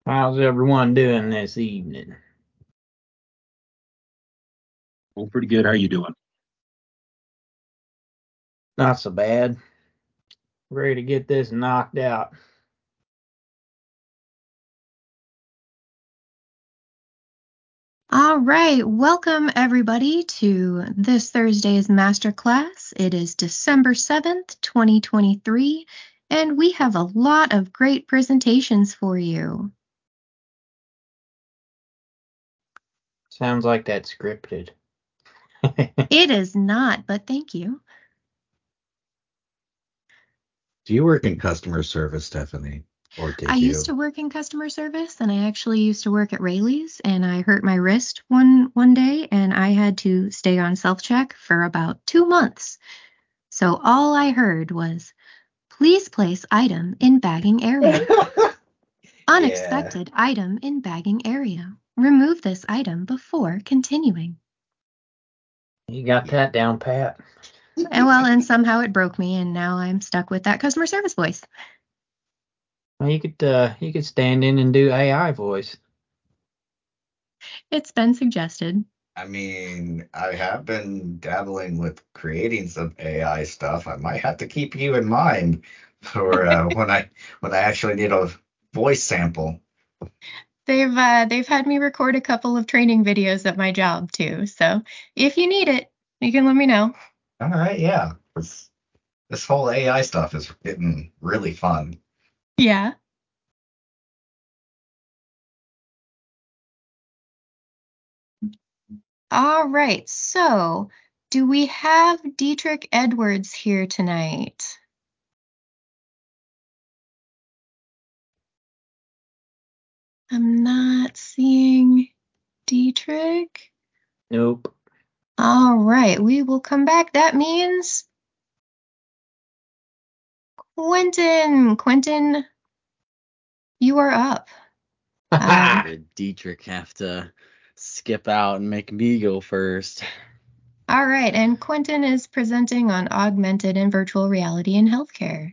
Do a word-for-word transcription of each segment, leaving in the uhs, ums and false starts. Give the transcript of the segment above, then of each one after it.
How's everyone doing this evening? Well, pretty good. How you doing? Not so bad. Ready to get this knocked out. All right, welcome everybody to this Thursday's masterclass. It is December seventh, twenty twenty-three, and we have a lot of great presentations for you. Sounds like that's scripted. It is not, but thank you. Do you work in customer service, Stephanie? Or did I you? used to work in customer service, and I actually used to work at Rayleigh's, and I hurt my wrist one one day, and I had to stay on self-check for about two months. So all I heard was, please place item in bagging area. Unexpected item in bagging area. Remove this item before continuing. You got that down pat. And well, and somehow it broke me, and now I'm stuck with that customer service voice. Well, you could uh, you could stand in and do A I voice. It's been suggested. I mean, I have been dabbling with creating some A I stuff. I might have to keep you in mind for uh, when I when I actually need a voice sample. They've uh, they've had me record a couple of training videos at my job too. So if you need it, you can let me know. All right, yeah. This, this whole A I stuff is getting really fun. Yeah. All right. So, do we have Dietrich Edwards here tonight? I'm not seeing Dietrich. Nope. All right, we will come back. That means Quentin. Quentin, you are up. Um, Did Dietrich have to skip out and make me go first? all right, and Quentin is presenting on augmented and virtual reality in healthcare.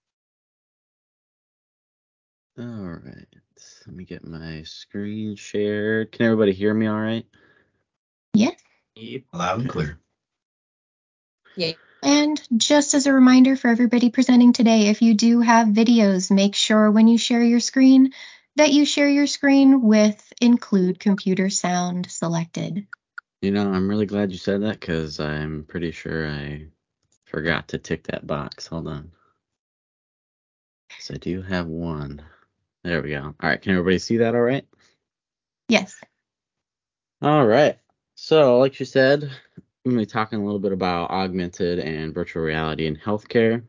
All right. Let me get my screen shared. Can everybody hear me all right? Yes. Yep. Loud and clear. Yeah. And just as a reminder for everybody presenting today, if you do have videos, make sure when you share your screen that you share your screen with include computer sound selected. You know, I'm really glad you said that because I'm pretty sure I forgot to tick that box. Hold on. So I do have one. There we go. All right. Can everybody see that all right? Yes. All right. So, like you said, I'm going to be talking a little bit about augmented and virtual reality in healthcare.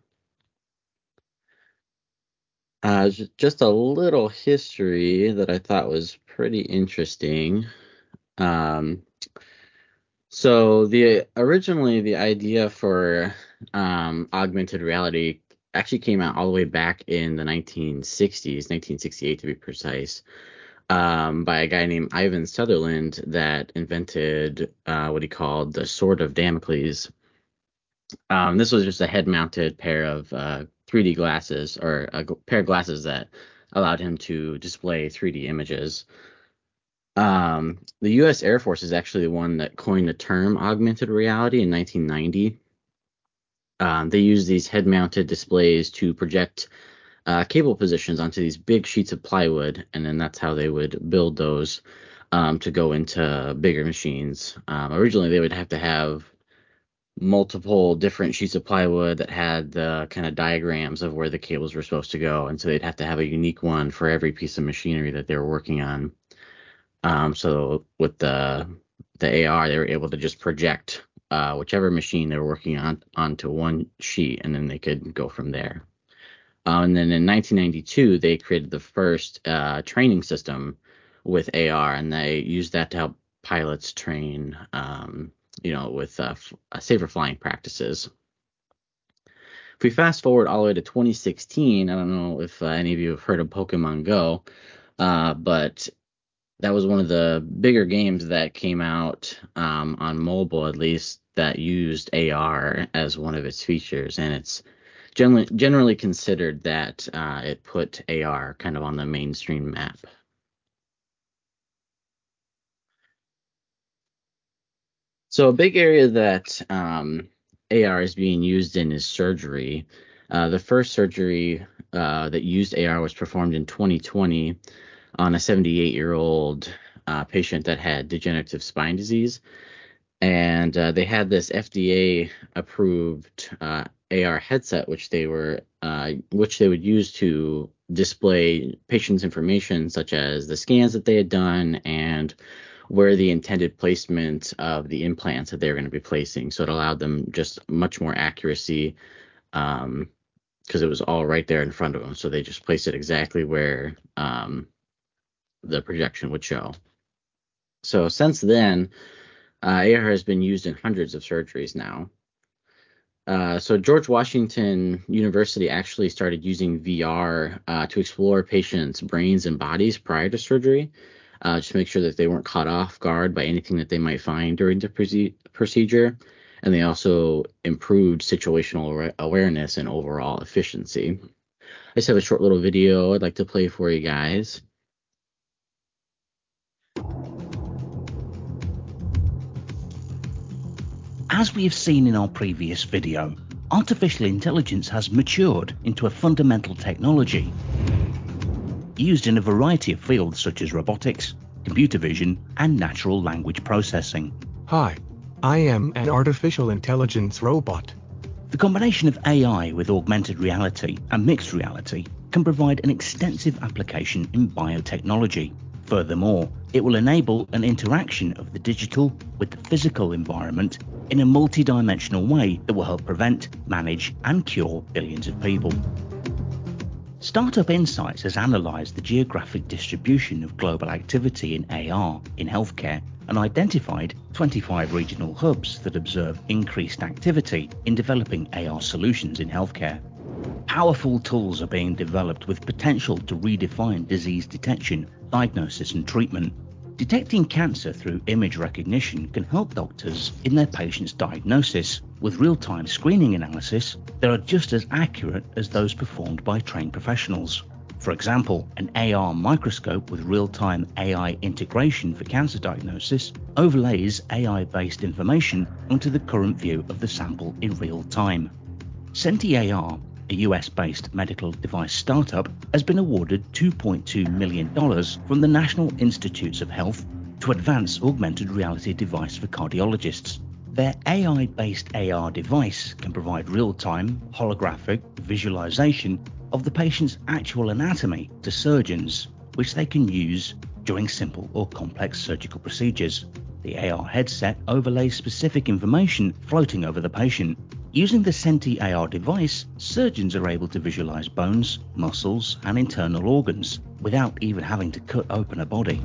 Uh, j- just a little history that I thought was pretty interesting. Um, so the originally the idea for um, augmented reality actually came out all the way back in the nineteen sixties, nineteen sixty-eight to be precise, um, by a guy named Ivan Sutherland that invented uh, what he called the Sword of Damocles. Um, this was just a head-mounted pair of uh, three D glasses, or a g- pair of glasses that allowed him to display three D images. Um, the U S Air Force is actually the one that coined the term augmented reality in nineteen ninety. Um, they use these head-mounted displays to project uh, cable positions onto these big sheets of plywood, and then that's how they would build those um, to go into bigger machines. Um, originally, they would have to have multiple different sheets of plywood that had the kind of diagrams of where the cables were supposed to go, and so they'd have to have a unique one for every piece of machinery that they were working on. Um, so with the the A R, they were able to just project uh, whichever machine they were working on onto one sheet, and then they could go from there. Uh, and then in nineteen ninety-two, they created the first uh, training system with A R, and they used that to help pilots train, um, you know, with uh, f- uh, safer flying practices. If we fast forward all the way to twenty sixteen, I don't know if uh, any of you have heard of Pokemon Go, uh, but that was one of the bigger games that came out um, on mobile, at least, that used A R as one of its features, and it's generally generally considered that uh, it put A R kind of on the mainstream map. So a big area that um, A R is being used in is surgery. Uh, the first surgery uh, that used A R was performed in twenty twenty on a seventy-eight-year-old uh, patient that had degenerative spine disease. And uh, they had this F D A-approved uh, A R headset, which they were uh, which they would use to display patients' information, such as the scans that they had done and where the intended placement of the implants that they were going to be placing. So it allowed them just much more accuracy um, because it was all right there in front of them. So they just placed it exactly where um, the projection would show. So since then, uh, A R has been used in hundreds of surgeries now. Uh, so George Washington University actually started using V R uh, to explore patients' brains and bodies prior to surgery, uh, just to make sure that they weren't caught off guard by anything that they might find during the proce- procedure. And they also improved situational aware- awareness and overall efficiency. I just have a short little video I'd like to play for you guys. As we have seen in our previous video, artificial intelligence has matured into a fundamental technology used in a variety of fields such as robotics, computer vision, and natural language processing. Hi, I am an artificial intelligence robot. The combination of A I with augmented reality and mixed reality can provide an extensive application in biotechnology. Furthermore, it will enable an interaction of the digital with the physical environment in a multi-dimensional way that will help prevent, manage, and cure billions of people. Startup Insights has analysed the geographic distribution of global activity in A R in healthcare and identified twenty-five regional hubs that observe increased activity in developing A R solutions in healthcare. Powerful tools are being developed with potential to redefine disease detection, diagnosis and treatment. Detecting cancer through image recognition can help doctors in their patients' diagnosis. With real-time screening analysis, they are just as accurate as those performed by trained professionals. For example, an A R microscope with real-time A I integration for cancer diagnosis overlays A I-based information onto the current view of the sample in real time. Senti A R, a U S-based medical device startup, has been awarded two point two million dollars from the National Institutes of Health to advance augmented reality device for cardiologists. Their A I-based A R device can provide real-time, holographic visualization of the patient's actual anatomy to surgeons, which they can use during simple or complex surgical procedures. The A R headset overlays specific information floating over the patient. Using the Senti A R device, surgeons are able to visualize bones, muscles, and internal organs without even having to cut open a body.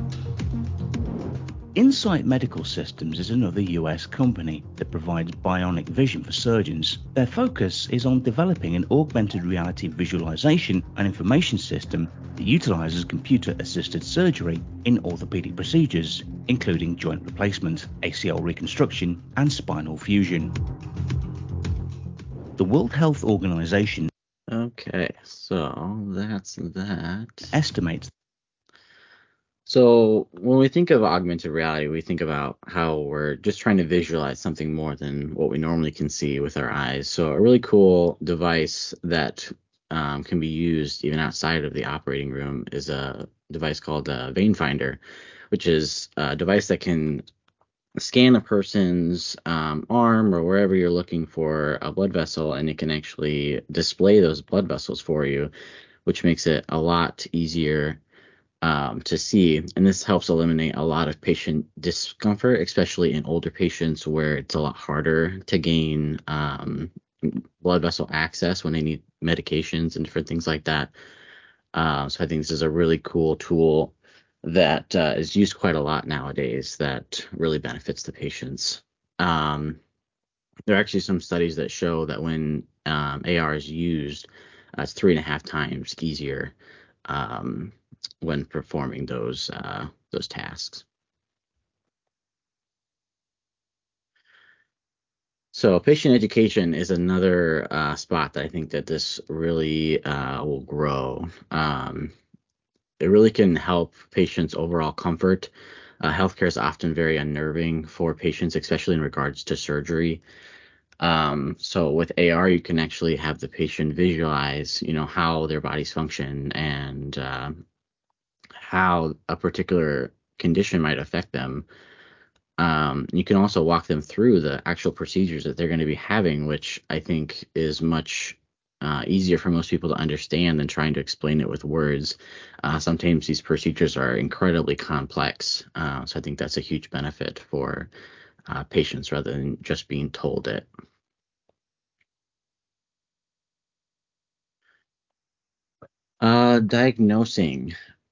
Insight Medical Systems is another U S company that provides bionic vision for surgeons. Their focus is on developing an augmented reality visualization and information system that utilizes computer-assisted surgery in orthopedic procedures, including joint replacement, A C L reconstruction, and spinal fusion. The World Health Organization Okay, so that's that. estimates So when we think of augmented reality, we think about how we're just trying to visualize something more than what we normally can see with our eyes. So a really cool device that um, can be used even outside of the operating room is a device called a Vein Finder, which is a device that can scan a person's um, arm or wherever you're looking for a blood vessel, and it can actually display those blood vessels for you, which makes it a lot easier um, to see. And this helps eliminate a lot of patient discomfort, especially in older patients where it's a lot harder to gain um, blood vessel access when they need medications and different things like that. Uh, so I think this is a really cool tool that uh, is used quite a lot nowadays that really benefits the patients. Um, there are actually some studies that show that when um, A R is used, uh, it's three and a half times easier um, when performing those uh, those tasks. So patient education is another uh, spot that I think that this really uh, will grow. Um, it really can help patients' overall comfort Uh, healthcare is often very unnerving for patients, especially in regards to surgery. Um, so with A R, you can actually have the patient visualize, you know, how their bodies function and uh, how a particular condition might affect them. Um, you can also walk them through the actual procedures that they're going to be having, which I think is much uh, easier for most people to understand than trying to explain it with words. Uh, sometimes these procedures are incredibly complex, uh, so I think that's a huge benefit for uh, patients rather than just being told it. Uh, diagnosing.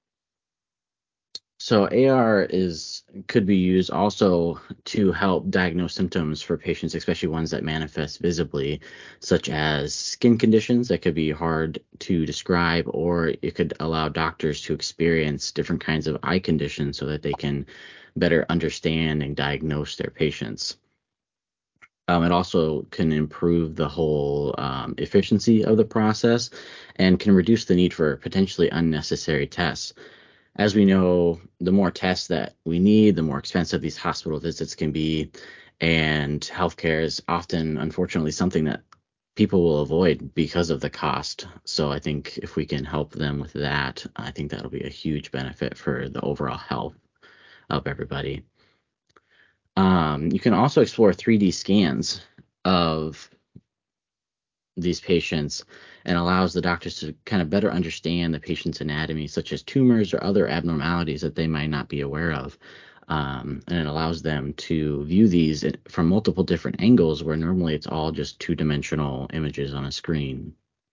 So A R is could be used also to help diagnose symptoms for patients, especially ones that manifest visibly, such as skin conditions that could be hard to describe, or it could allow doctors to experience different kinds of eye conditions so that they can better understand and diagnose their patients. Um, it also can improve the whole um, efficiency of the process and can reduce the need for potentially unnecessary tests. As we know, the more tests that we need, the more expensive these hospital visits can be. And healthcare is often, unfortunately, something that people will avoid because of the cost. So I think if we can help them with that, I think that'll be a huge benefit for the overall health of everybody. Um, you can also explore three D scans of these patients and allows the doctors to kind of better understand the patient's anatomy, such as tumors or other abnormalities that they might not be aware of. Um, and it allows them to view these from multiple different angles where normally it's all just two-dimensional images on a screen.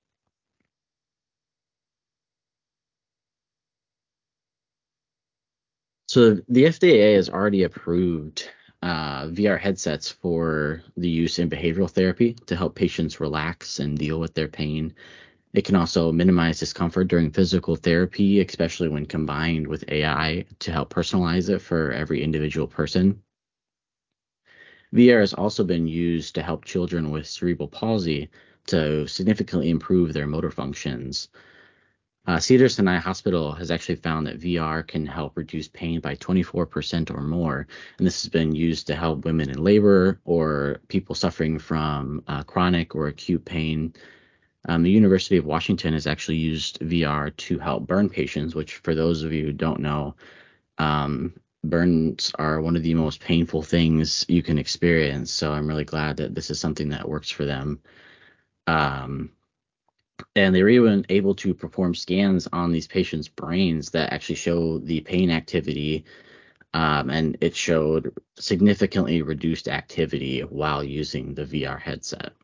So the F D A has already approved uh, V R headsets for the use in behavioral therapy to help patients relax and deal with their pain. It can also minimize discomfort during physical therapy, especially when combined with A I to help personalize it for every individual person. V R has also been used to help children with cerebral palsy to significantly improve their motor functions. Uh, Cedars-Sinai Hospital has actually found that V R can help reduce pain by twenty-four percent or more, and this has been used to help women in labor or people suffering from uh, chronic or acute pain. Um, the University of Washington has actually used V R to help burn patients, which for those of you who don't know, um, burns are one of the most painful things you can experience. So I'm really glad that this is something that works for them. Um, and they were even able to perform scans on these patients' brains that actually show the pain activity, um, and it showed significantly reduced activity while using the V R headset.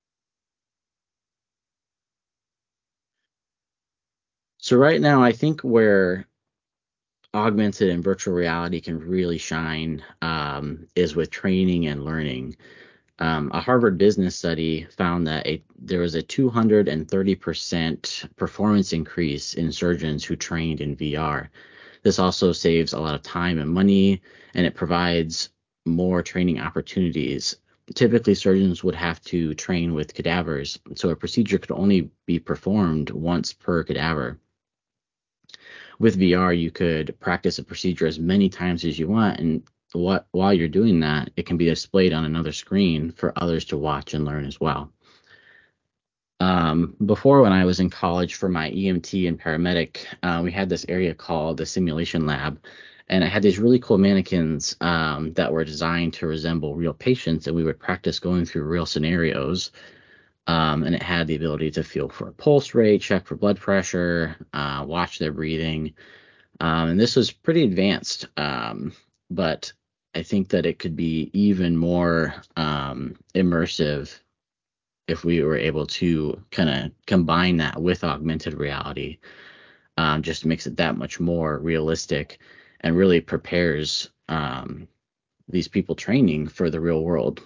So right now, I think where augmented and virtual reality can really shine um, is with training and learning. Um, a Harvard business study found that a, there was a two hundred thirty percent performance increase in surgeons who trained in V R. This also saves a lot of time and money, and it provides more training opportunities. Typically, surgeons would have to train with cadavers, so a procedure could only be performed once per cadaver. With V R, you could practice a procedure as many times as you want, and what while you're doing that, it can be displayed on another screen for others to watch and learn as well. Um, before, when I was in college for my E M T and paramedic, uh, we had this area called the simulation lab, and it had these really cool mannequins um, that were designed to resemble real patients, and we would practice going through real scenarios. Um, and it had the ability to feel for a pulse rate, check for blood pressure, uh, watch their breathing. Um, and this was pretty advanced, um, but I think that it could be even more um, immersive if we were able to kind of combine that with augmented reality. Um, just makes it that much more realistic and really prepares um, these people training for the real world.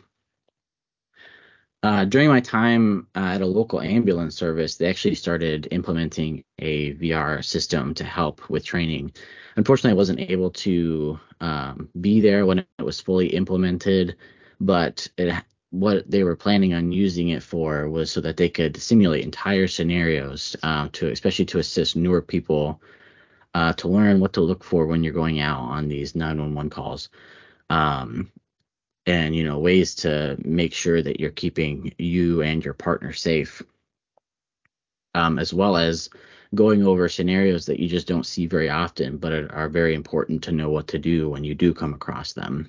Uh, during my time uh, at a local ambulance service, they actually started implementing a V R system to help with training. Unfortunately, I wasn't able to um, be there when it was fully implemented, but it, what they were planning on using it for was so that they could simulate entire scenarios, uh, to especially to assist newer people uh, to learn what to look for when you're going out on these nine one one calls. Um, and, you know, ways to make sure that you're keeping you and your partner safe, um, as well as going over scenarios that you just don't see very often, but are, are very important to know what to do when you do come across them.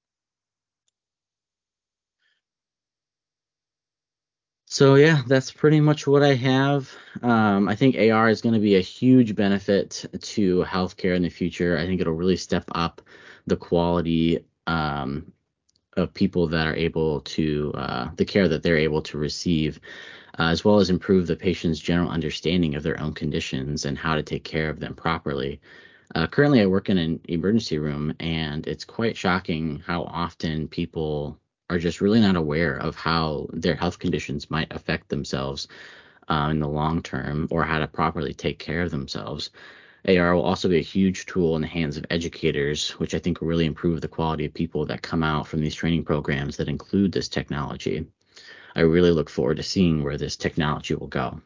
So yeah, that's pretty much what I have. Um, I think A R is going to be a huge benefit to healthcare in the future. I think it'll really step up the quality um, of people that are able to, uh, the care that they're able to receive, uh, as well as improve the patient's general understanding of their own conditions and how to take care of them properly. Uh, currently, I work in an emergency room, and it's quite shocking how often people are just really not aware of how their health conditions might affect themselves uh, in the long term, or how to properly take care of themselves. A R will also be a huge tool in the hands of educators, which I think will really improve the quality of people that come out from these training programs that include this technology. I really look forward to seeing where this technology will go.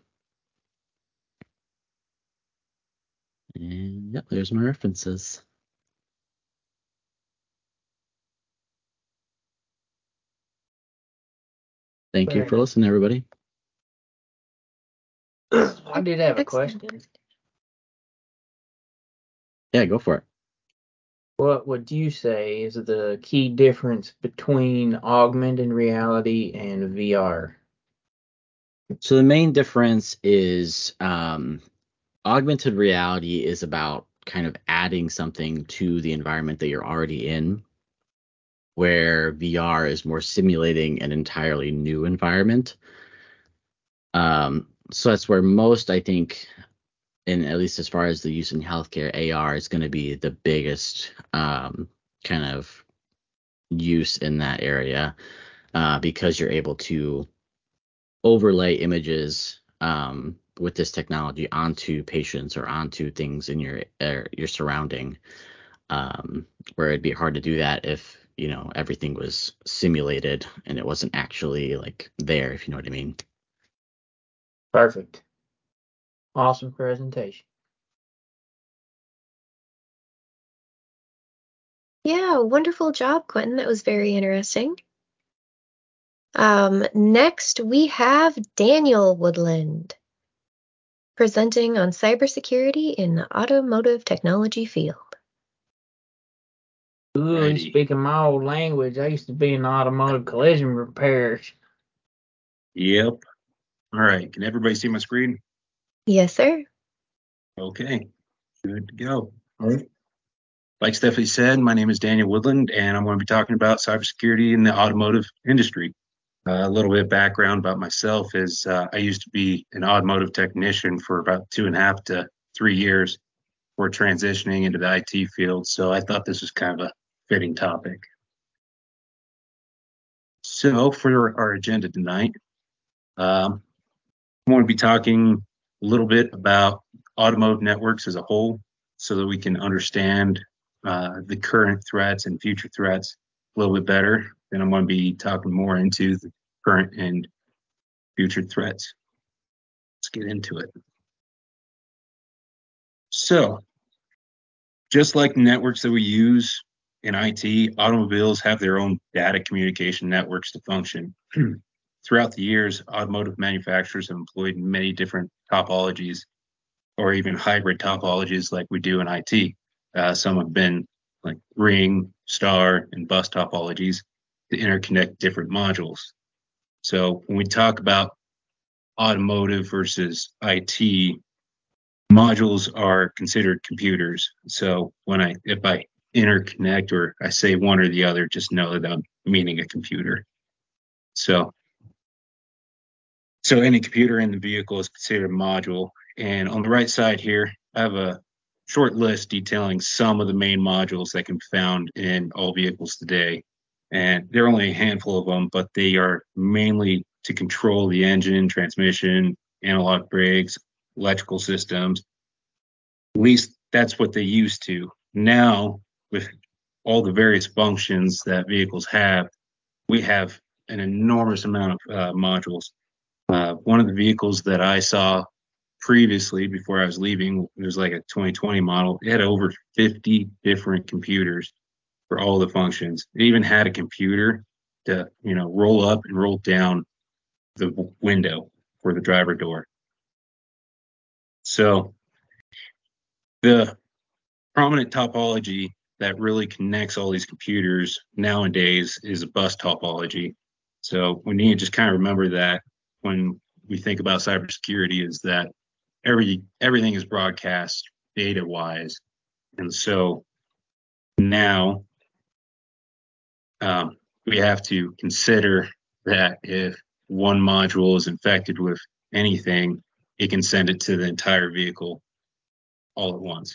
And yep, there's my references. Thank you Very for nice. listening, everybody. I did have a Excellent. question. Yeah, go for it. What would you say is the key difference between augmented reality and V R? So the main difference is um, augmented reality is about kind of adding something to the environment that you're already in, where V R is more simulating an entirely new environment. Um, so that's where most, I think, and at least as far as the use in healthcare, A R is going to be the biggest um, kind of use in that area, uh, because you're able to overlay images um, with this technology onto patients or onto things in your uh, your surrounding, um, where it'd be hard to do that if, you know, everything was simulated and it wasn't actually like there, if you know what I mean. Perfect. Awesome presentation. Yeah, wonderful job, Quentin. That was very interesting. Um, next, we have Daniel Woodland presenting on cybersecurity in the automotive technology field. Ooh, Righty. he's speaking my old language. I used to be in automotive collision repairs. Yep. All right. Can everybody see my screen? Yes, sir. Okay. Good to go. All right. Like Stephanie said, my name is Daniel Woodland, and I'm going to be talking about cybersecurity in the automotive industry. Uh, a little bit of background about myself is uh, I used to be an automotive technician for about two and a half to three years before transitioning into the I T field. So I thought this was kind of a fitting topic. So for our agenda tonight, um, I want to be talking a little bit about automotive networks as a whole so that we can understand uh, the current threats and future threats a little bit better. Then I'm going to be talking more into the current and future threats. Let's get into it. So, just like networks that we use in I T, automobiles have their own data communication networks to function. Throughout the years, automotive manufacturers have employed many different topologies or even hybrid topologies like we do in I T. Uh, some have been like ring, star, and bus topologies to interconnect different modules. So when we talk about automotive versus I T, modules are considered computers. So when I, if I interconnect or I say one or the other, just know that I'm meaning a computer. So, so any computer in the vehicle is considered a module. And on the right side here, I have a short list detailing some of the main modules that can be found in all vehicles today. And there are only a handful of them, but they are mainly to control the engine, transmission, analog brakes, electrical systems. At least that's what they used to. Now, with all the various functions that vehicles have, we have an enormous amount of uh, modules. Uh, one of the vehicles that I saw previously, before I was leaving, it was like a twenty twenty model. It had over fifty different computers for all the functions. It even had a computer to, you know, roll up and roll down the window for the driver door. So the prominent topology that really connects all these computers nowadays is a bus topology. So we need to just kind of remember that when we think about cybersecurity, is that every everything is broadcast data wise. And so now um, we have to consider that if one module is infected with anything, it can send it to the entire vehicle all at once.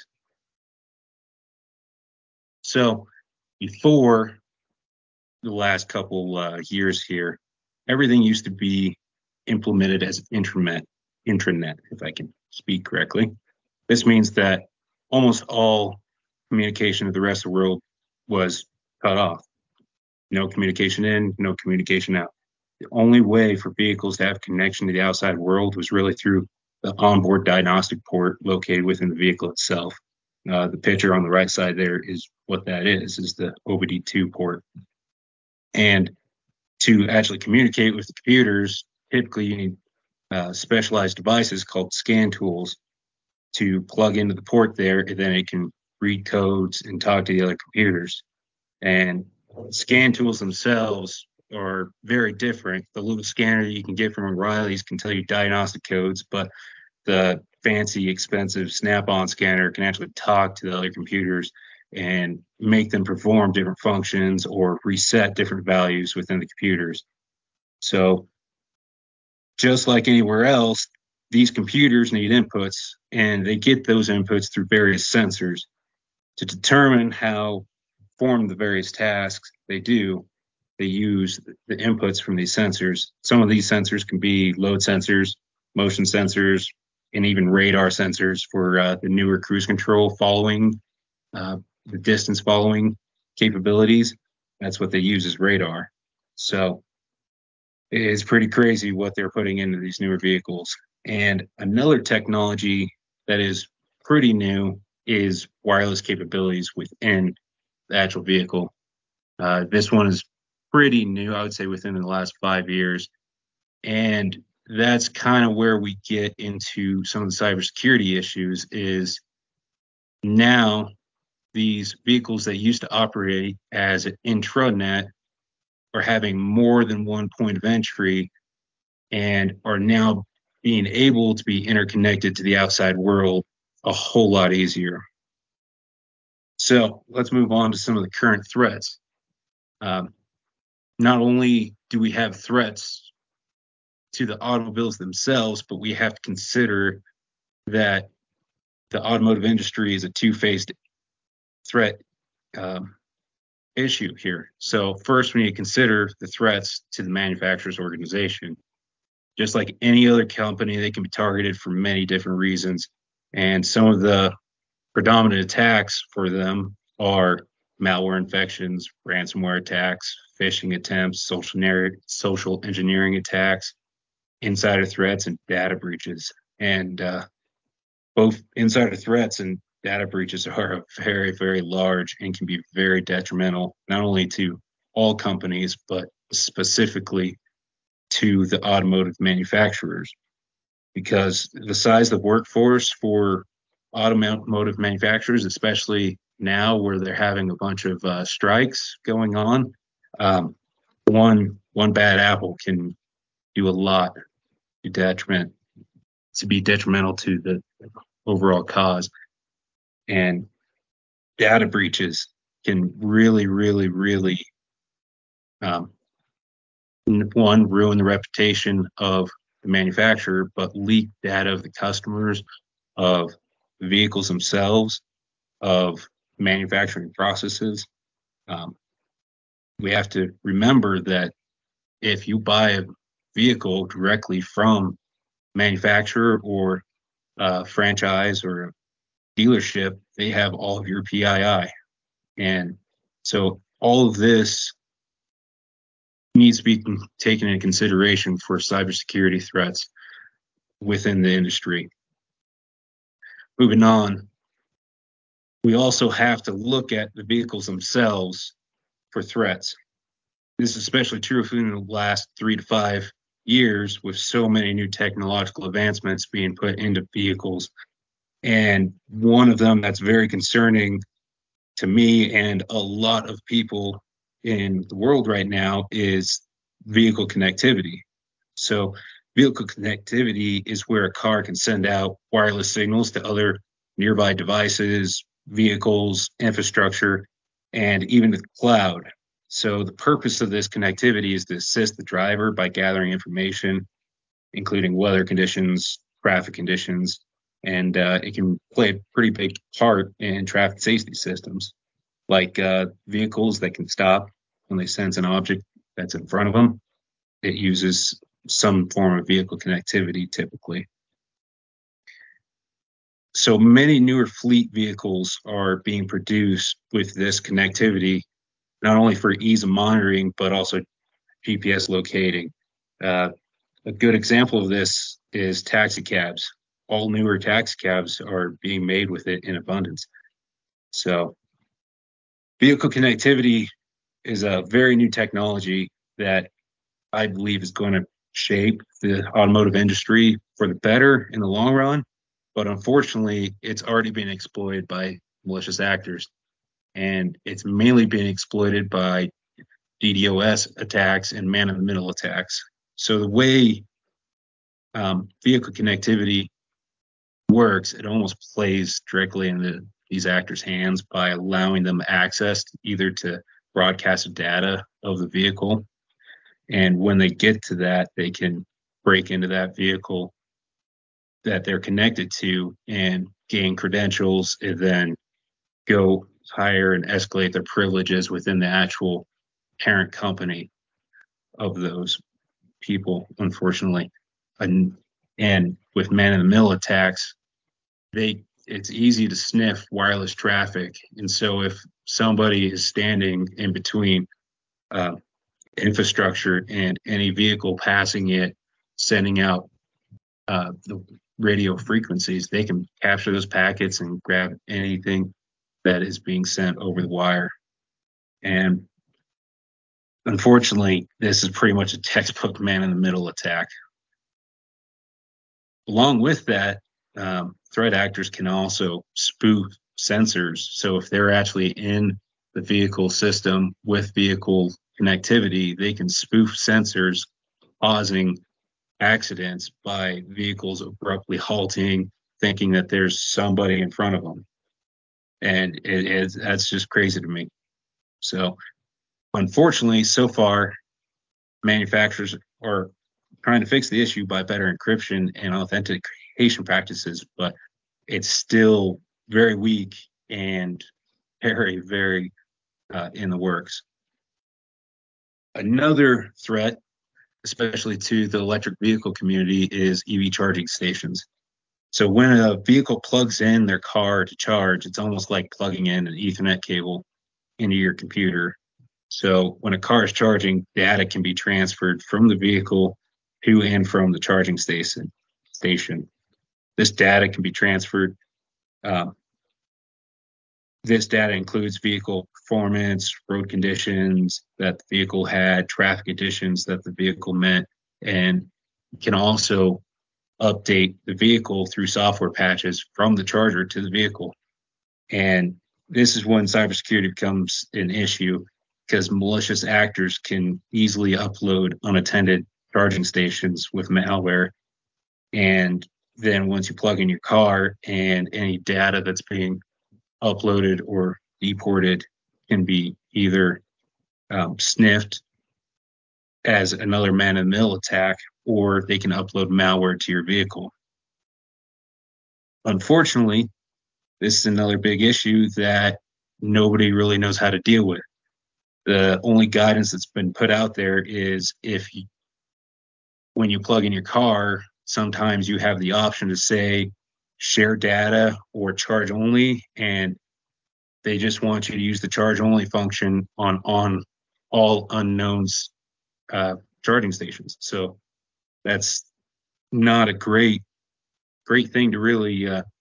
So before the last couple uh, years here, everything used to be implemented as intranet, intranet, if I can speak correctly. This means that almost all communication with the rest of the world was cut off. No communication in, no communication out. The only way for vehicles to have connection to the outside world was really through the onboard diagnostic port located within the vehicle itself. Uh, the picture on the right side there is what that is, is the O B D two port. And to actually communicate with the computers, typically you need uh, specialized devices called scan tools to plug into the port there, and then it can read codes and talk to the other computers. And scan tools themselves are very different. The little scanner you can get from O'Reilly's can tell you diagnostic codes, but the fancy, expensive Snap-on scanner can actually talk to the other computers and make them perform different functions or reset different values within the computers. So just like anywhere else, these computers need inputs, and they get those inputs through various sensors. To determine how perform the various tasks they do, they use the inputs from these sensors. Some of these sensors can be load sensors, motion sensors, and even radar sensors for uh, the newer cruise control following, uh, the distance following capabilities. That's what they use as radar. So it's pretty crazy what they're putting into these newer vehicles. And another technology that is pretty new is wireless capabilities within the actual vehicle. Uh, this one is pretty new, I would say, within the last five years. And that's kind of where we get into some of the cybersecurity issues is now these vehicles that used to operate as an intranet are having more than one point of entry and are now being able to be interconnected to the outside world a whole lot easier. So let's move on to some of the current threats. Um, not only do we have threats to the automobiles themselves, but we have to consider that the automotive industry is a two-faced threat um, issue here. So first, we need to consider the threats to the manufacturer's organization. Just like any other company, they can be targeted for many different reasons. And some of the predominant attacks for them are malware infections, ransomware attacks, phishing attempts, social, social engineering attacks, insider threats, and data breaches. And uh, both insider threats and data breaches are very, very large and can be very detrimental, not only to all companies, but specifically to the automotive manufacturers, because the size of the workforce for automotive manufacturers, especially now where they're having a bunch of uh, strikes going on, um, one one bad apple can do a lot to detriment to be detrimental to the overall cause. And data breaches can really, really, really um, one, ruin the reputation of the manufacturer, but leak data of the customers, of the vehicles themselves, of manufacturing processes. Um, we have to remember that if you buy a vehicle directly from manufacturer or a franchise or a dealership, they have all of your P I I. And so all of this needs to be taken into consideration for cybersecurity threats within the industry. moving on, we also have to look at the vehicles themselves for threats. This is especially true in the last three to five years with so many new technological advancements being put into vehicles. And one of them that's very concerning to me and a lot of people in the world right now is vehicle connectivity. So vehicle connectivity is where a car can send out wireless signals to other nearby devices, vehicles, infrastructure, and even the cloud. So the purpose of this connectivity is to assist the driver by gathering information, including weather conditions, traffic conditions, and uh, it can play a pretty big part in traffic safety systems, like uh, vehicles that can stop when they sense an object that's in front of them. It uses some form of vehicle connectivity typically. So many newer fleet vehicles are being produced with this connectivity, not only for ease of monitoring, but also G P S locating. Uh, a good example of this is taxi cabs. All newer taxi cabs are being made with it in abundance. So vehicle connectivity is a very new technology that I believe is going to shape the automotive industry for the better in the long run. But unfortunately, it's already been exploited by malicious actors. And it's mainly being exploited by DDoS attacks and man-in-the-middle attacks. So the way um, vehicle connectivity works, it almost plays directly into these actors' hands by allowing them access either to broadcasted data of the vehicle. And when they get to that, they can break into that vehicle that they're connected to and gain credentials and then go higher and escalate their privileges within the actual parent company of those people, unfortunately. And, and with man-in-the-middle attacks, they it's easy to sniff wireless traffic. And so if somebody is standing in between uh, infrastructure and any vehicle passing it, sending out uh, the radio frequencies, they can capture those packets and grab anything that is being sent over the wire. And unfortunately, this is pretty much a textbook man-in-the-middle attack. Along with that, um, threat actors can also spoof sensors. So if they're actually in the vehicle system with vehicle connectivity, they can spoof sensors, causing accidents by vehicles abruptly halting, thinking that there's somebody in front of them. And it, it, that's just crazy to me. So unfortunately, so far, manufacturers are trying to fix the issue by better encryption and authentication practices, but it's still very weak and very, very uh, in the works. Another threat, especially to the electric vehicle community, is E V charging stations. So when a vehicle plugs in their car to charge, it's almost like plugging in an Ethernet cable into your computer. So when a car is charging, data can be transferred from the vehicle to and from the charging station. Station. This data can be transferred. Um, this data includes vehicle performance, road conditions that the vehicle had, traffic conditions that the vehicle met, and can also update the vehicle through software patches from the charger to the vehicle. And this is when cybersecurity becomes an issue, because malicious actors can easily upload unattended charging stations with malware. And then once you plug in your car, and any data that's being uploaded or deported can be either um, sniffed as another man-in-the-middle attack, or they can upload malware to your vehicle. Unfortunately, this is another big issue that nobody really knows how to deal with. The only guidance that's been put out there is if you, when you plug in your car, sometimes you have the option to say share data or charge only, and they just want you to use the charge only function on on all unknowns uh, charging stations. So that's not a great great thing to really uh,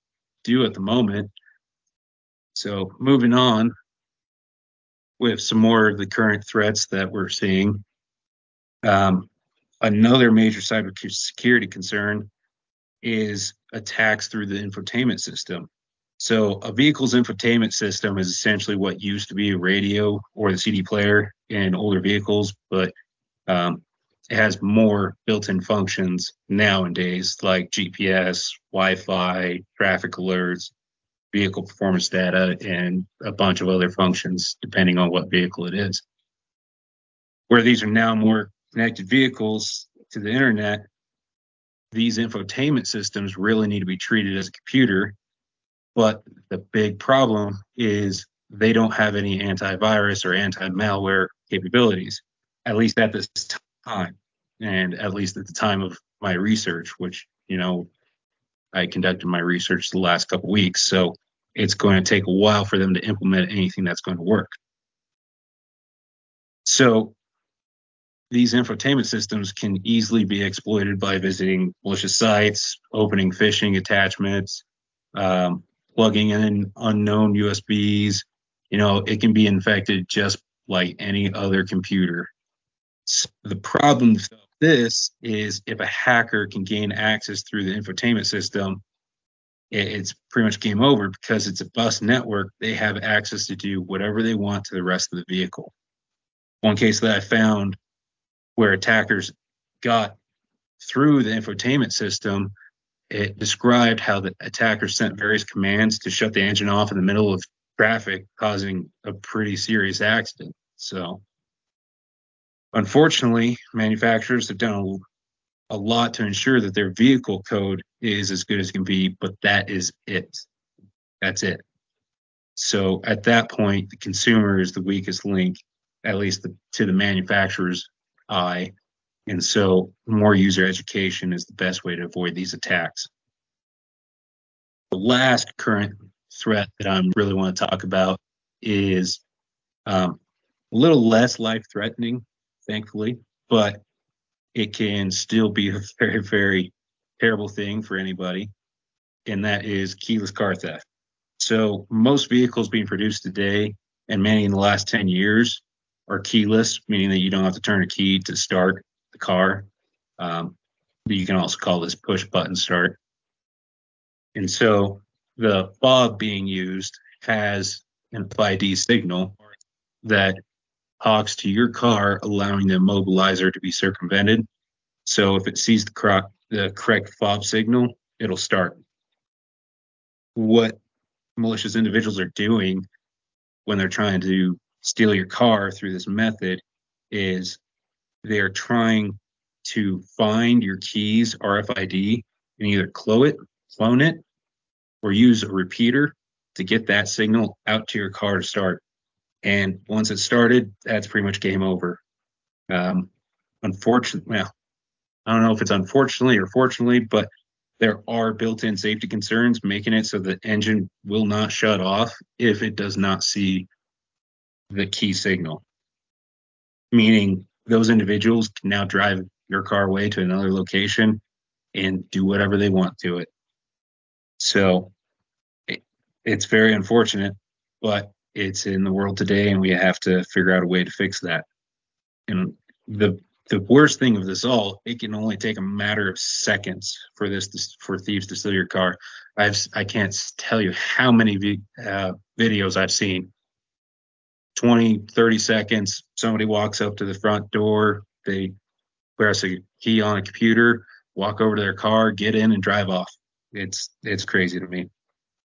do at the moment. So moving on with some more of the current threats that we're seeing. Um, another major cybersecurity concern is attacks through the infotainment system. So a vehicle's infotainment system is essentially what used to be a radio or the C D player in older vehicles, but um, it has more built-in functions nowadays like G P S, Wi-Fi, traffic alerts, vehicle performance data, and a bunch of other functions depending on what vehicle it is. Where these are now more connected vehicles to the internet, these infotainment systems really need to be treated as a computer. But the big problem is they don't have any antivirus or anti-malware capabilities, at least at this time, and at least at the time of my research, which, you know, I conducted my research the last couple of weeks. So it's going to take a while for them to implement anything that's going to work. So these infotainment systems can easily be exploited by visiting malicious sites, opening phishing attachments, um, plugging in unknown U S Bs. You know, it can be infected just like any other computer. The problem with this is if a hacker can gain access through the infotainment system, it's pretty much game over because it's a bus network. They have access to do whatever they want to the rest of the vehicle. One case that I found where attackers got through the infotainment system, it described how the attackers sent various commands to shut the engine off in the middle of traffic, causing a pretty serious accident. So, unfortunately, manufacturers have done a lot to ensure that their vehicle code is as good as it can be, but that is it. That's it. So, at that point, the consumer is the weakest link, at least the, to the manufacturer's eye. And so more user education is the best way to avoid these attacks. The last current threat that I really want to talk about is um, a little less life-threatening, thankfully, but it can still be a very, very terrible thing for anybody, and that is keyless car theft. So most vehicles being produced today, and many in the last ten years, are keyless, meaning that you don't have to turn a key to start the car. Um, you can also call this push button start. And so the fob being used has an I D signal that talks to your car, allowing the immobilizer to be circumvented. So if it sees the, cro- the correct fob signal, it'll start. What malicious individuals are doing when they're trying to steal your car through this method is they're trying to find your keys R F I D and either clone it, clone it, or use a repeater to get that signal out to your car to start. And once it's started, that's pretty much game over. Um, unfortunately, well, I don't know if it's unfortunately or fortunately, but there are built-in safety concerns making it so the engine will not shut off if it does not see the key signal. Meaning those individuals can now drive your car away to another location and do whatever they want to it. So it, it's very unfortunate, but it's in the world today, and we have to figure out a way to fix that. And the the worst thing of this all, it can only take a matter of seconds for this to, for thieves to steal your car. I've I can't tell you how many vi- uh, videos I've seen. twenty, thirty seconds, somebody walks up to the front door, they press a key on a computer, walk over to their car, get in, and drive off. It's it's crazy to me.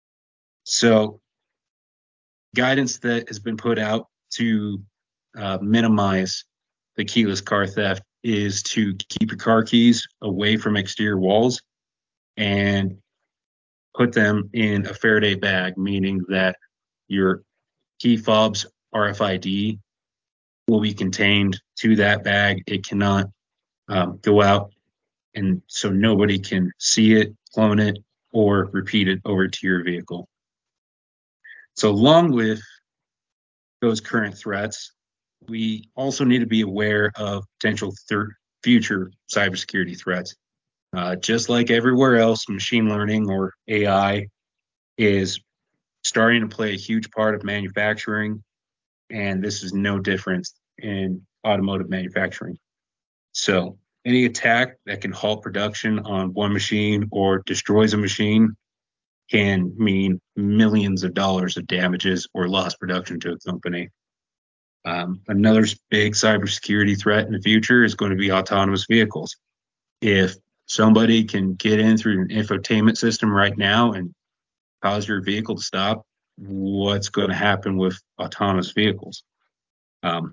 So guidance that has been put out to uh, minimize the keyless car theft is to keep your car keys away from exterior walls and put them in a Faraday bag, meaning that your key fob's R F I D will be contained to that bag. It cannot um, go out, and so nobody can see it, clone it, or repeat it over to your vehicle. So along with those current threats, we also need to be aware of potential thir- future cybersecurity threats. Uh, just like everywhere else, machine learning or A I is starting to play a huge part of manufacturing, and this is no different in automotive manufacturing. So any attack that can halt production on one machine or destroys a machine can mean millions of dollars of damages or lost production to a company. Um, another big cybersecurity threat in the future is going to be autonomous vehicles. If somebody can get in through an infotainment system right now and cause your vehicle to stop, what's going to happen with autonomous vehicles? Um,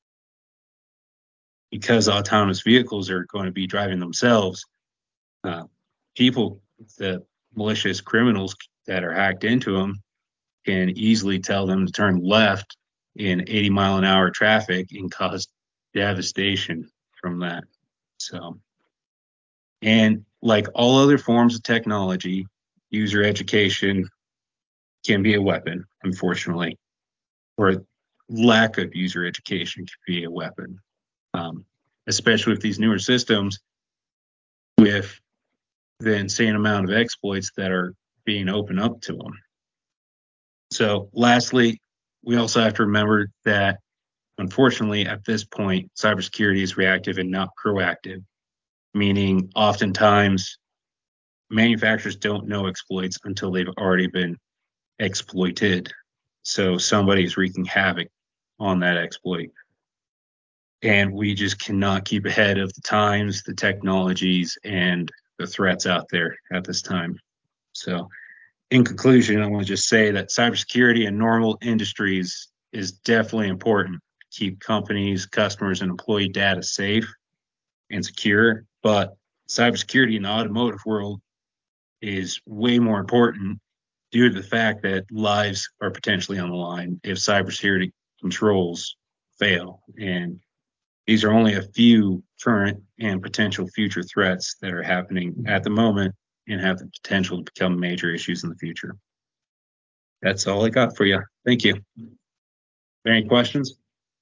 because autonomous vehicles are going to be driving themselves, uh, people, the malicious criminals that are hacked into them, can easily tell them to turn left in eighty mile an hour traffic and cause devastation from that. So, and like all other forms of technology, user education can be a weapon, unfortunately, or lack of user education can be a weapon, um, especially with these newer systems with the insane amount of exploits that are being opened up to them. So lastly, we also have to remember that unfortunately at this point, cybersecurity is reactive and not proactive, meaning oftentimes manufacturers don't know exploits until they've already been exploited. So somebody's wreaking havoc on that exploit. And we just cannot keep ahead of the times, the technologies, and the threats out there at this time. So in conclusion, I want to just say that cybersecurity in normal industries is definitely important to keep companies, customers, and employee data safe and secure. But cybersecurity in the automotive world is way more important due to the fact that lives are potentially on the line if cybersecurity controls fail. And these are only a few current and potential future threats that are happening at the moment and have the potential to become major issues in the future. That's all I got for you. Thank you. Any questions?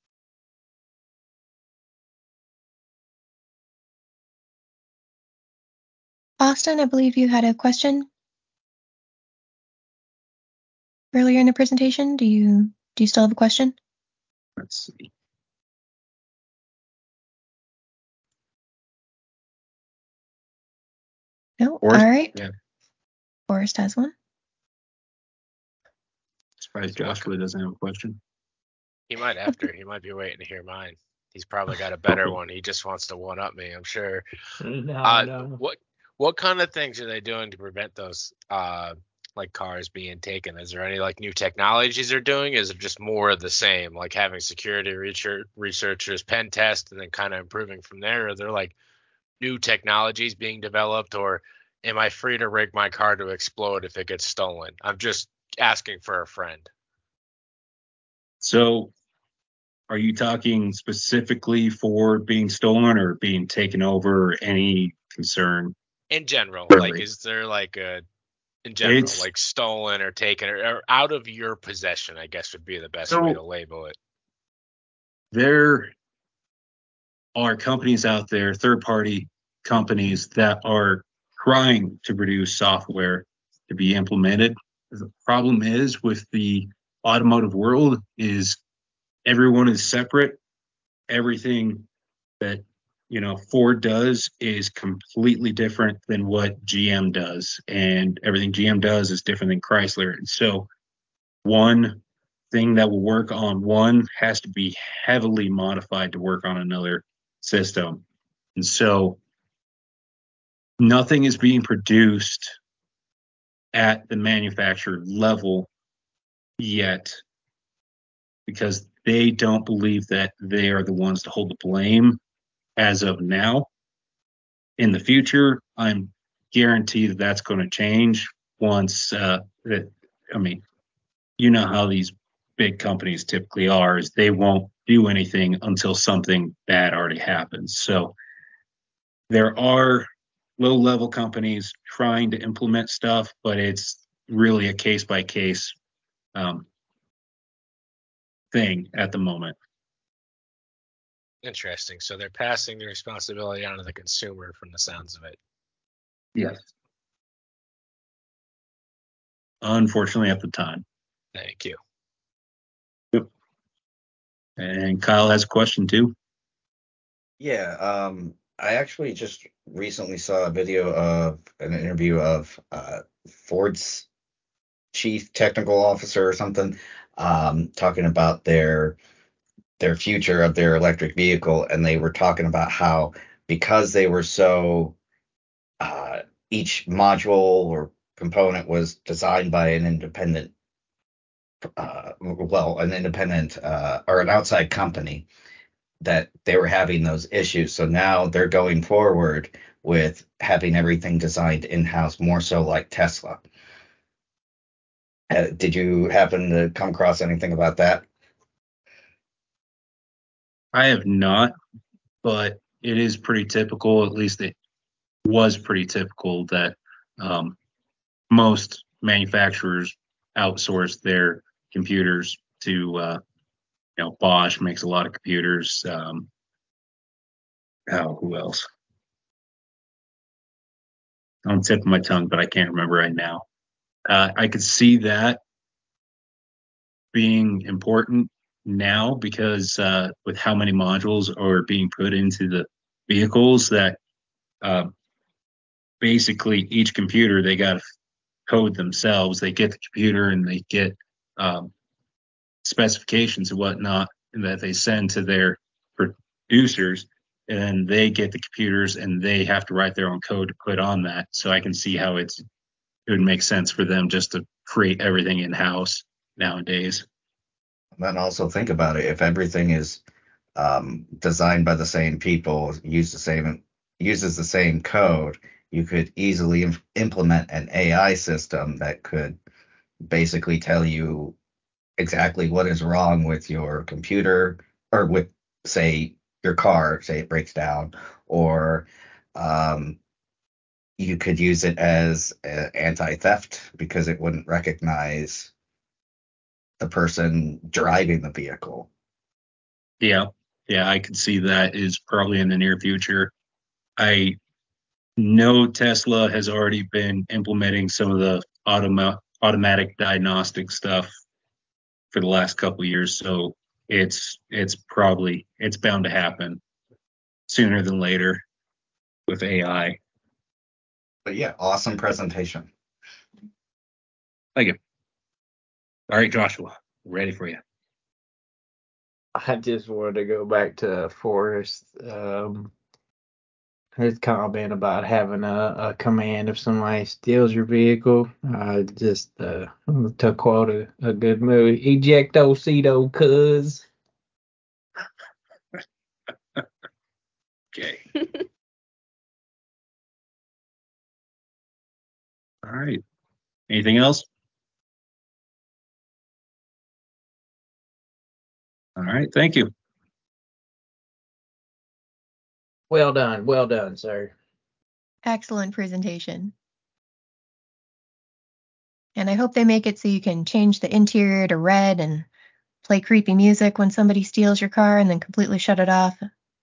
Austin, I believe you had a question earlier in the presentation. Do you do you still have a question? Let's see. No? Forrest? All right. Yeah. Forrest has one. Surprised Joshua doesn't have a question. He might after. He might be waiting to hear mine. He's probably got a better one. He just wants to one up me, I'm sure. No, Uh, no. what what kind of things are they doing to prevent those uh like cars being taken? Is there any like new technologies they're doing? Is it just more of the same, like having security research, researchers pen test and then kind of improving from there? Are there like new technologies being developed, or am I free to rig my car to explode if it gets stolen? I'm just asking for a friend. So are you talking specifically for being stolen or being taken over or any concern? In general, Really? like, is there like a in general, It's- like stolen or taken or, or out of your possession, I guess would be the best So- way to label it. There are companies out there, third-party companies that are trying to produce software to be implemented. The problem is with the automotive world is everyone is separate. Everything that you know Ford does is completely different than what G M does, and everything G M does is different than Chrysler. And so one thing that will work on one has to be heavily modified to work on another system. And so nothing is being produced at the manufacturer level yet because they don't believe that they are the ones to hold the blame as of now. In the future, I'm guaranteed that that's going to change once uh, that, I mean, you know how these big companies typically are, is they won't do anything until something bad already happens. So there are low level companies trying to implement stuff, but it's really a case by case um, thing at the moment. Interesting. So they're passing the responsibility onto the consumer from the sounds of it. Yes. unfortunately, at the time. Thank you. Yep. And Kyle has a question too. Yeah, um, I actually just recently saw a video of an interview of uh, Ford's chief technical officer or something, um, talking about their their future of their electric vehicle, and they were talking about how because they were so uh, each module or component was designed by an independent, uh, well, an independent uh, or an outside company, that they were having those issues. So now they're going forward with having everything designed in-house, more so like Tesla. Uh, did you happen to come across anything about that? I have not, but it is pretty typical. At least it was pretty typical that um, most manufacturers outsource their computers to, uh, you know, Bosch makes a lot of computers. Um, oh, who else? On the tip of my tongue, but I can't remember right now. Uh, I could see that being important now because uh, with how many modules are being put into the vehicles, that uh, basically each computer they got to code themselves. They get the computer and they get um, specifications and whatnot that they send to their producers, and then they get the computers and they have to write their own code to put on that. So I can see how it's it would make sense for them just to create everything in house nowadays. Then also think about it. If everything is um, designed by the same people, use the same uses the same code, you could easily im- implement an A I system that could basically tell you exactly what is wrong with your computer or with, say, your car, say it breaks down, or um, you could use it as uh, anti-theft because it wouldn't recognize the person driving the vehicle. Yeah, yeah, I could see that is probably in the near future. I know Tesla has already been implementing some of the automa- automatic diagnostic stuff for the last couple of years, so it's it's probably it's bound to happen sooner than later with A I. But yeah, awesome presentation. Thank you. All right, Joshua, ready for you. I just wanted to go back to Forrest. Um, his comment about having a, a command if somebody steals your vehicle. I just uh, to quote a, a good movie, ejecto cedo, cuz. Okay. All right. Anything else? All right. Thank you. Well done, well done, sir. Excellent presentation. And I hope they make it so you can change the interior to red and play creepy music when somebody steals your car and then completely shut it off.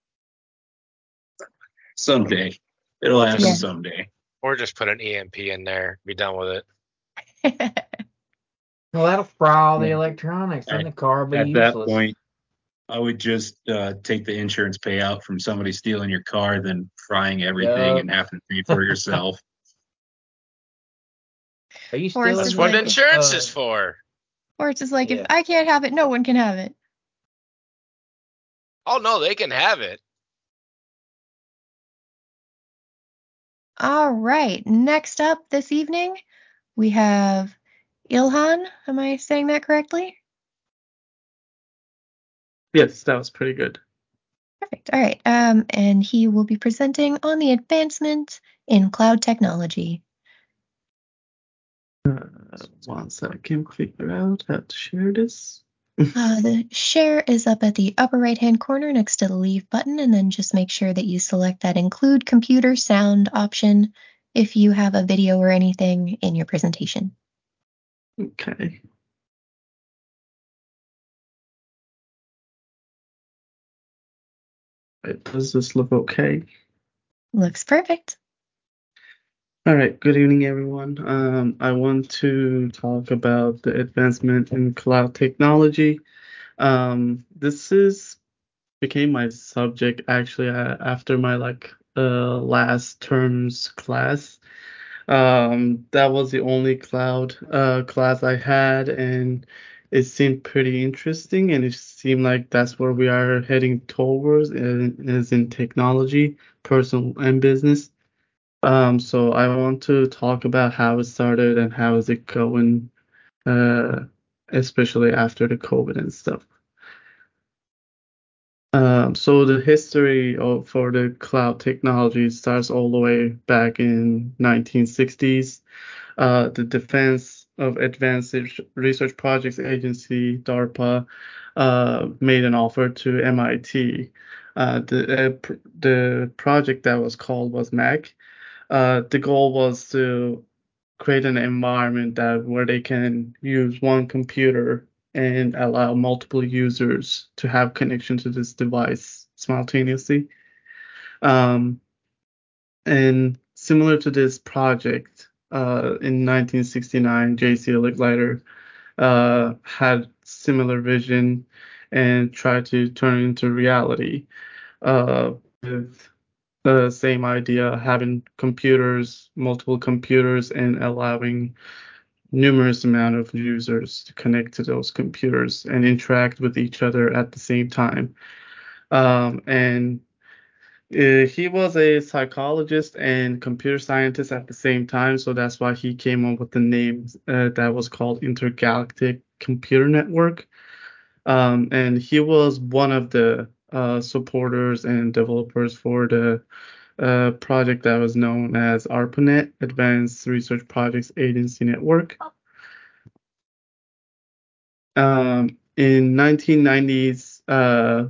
Someday. It'll happen Yeah. someday. Or just put an E M P in there. Be done with it. Well, that'll fry all the Yeah. electronics, and At, the car will be at useless. that point, I would just uh, take the insurance payout from somebody stealing your car, then frying everything Yup. and having to pay for it yourself. Are you Or still it's That's just what like- insurance uh, is for. Or it's just like, Yeah. if I can't have it, no one can have it. Oh no, they can have it. All right. Next up this evening, we have Ilhan. Am I saying that correctly? Yes, that was pretty good. Perfect. All right. Um, and he will be presenting on the advancement in cloud technology. Uh, one second, figure out how to share this. Uh, the share is up at the upper right hand corner next to the leave button, and then just make sure that you select that include computer sound option if you have a video or anything in your presentation. Okay. Right, does this look okay? Looks perfect. All right, good evening, everyone. Um, I want to talk about the advancement in cloud technology. Um, this is became my subject actually uh, after my like uh, last term's class. Um, that was the only cloud uh, class I had, and it seemed pretty interesting, and it seemed like that's where we are heading towards, and is in technology, personal and business. Um, so I want to talk about how it started and how is it going, uh, especially after the COVID and stuff. Um, so the history of for the cloud technology starts all the way back in nineteen sixties. Uh, the Defense of Advanced Research Projects Agency, DARPA, uh, made an offer to M I T. Uh, the uh, pr- the project that was called was MAC. Uh, the goal was to create an environment that where they can use one computer and allow multiple users to have connection to this device simultaneously. Um, and similar to this project, uh, in nineteen sixty-nine, J C Licklider uh, had similar vision and tried to turn it into reality uh, with the same idea, having computers, multiple computers, and allowing numerous amount of users to connect to those computers and interact with each other at the same time. Um, and uh, he was a psychologist and computer scientist at the same time, so that's why he came up with the name uh, that was called Intergalactic Computer Network. Um, and he was one of the uh, supporters and developers for the uh, project that was known as ARPANET, Advanced Research Projects Agency Network. Um, in nineteen nineties, uh,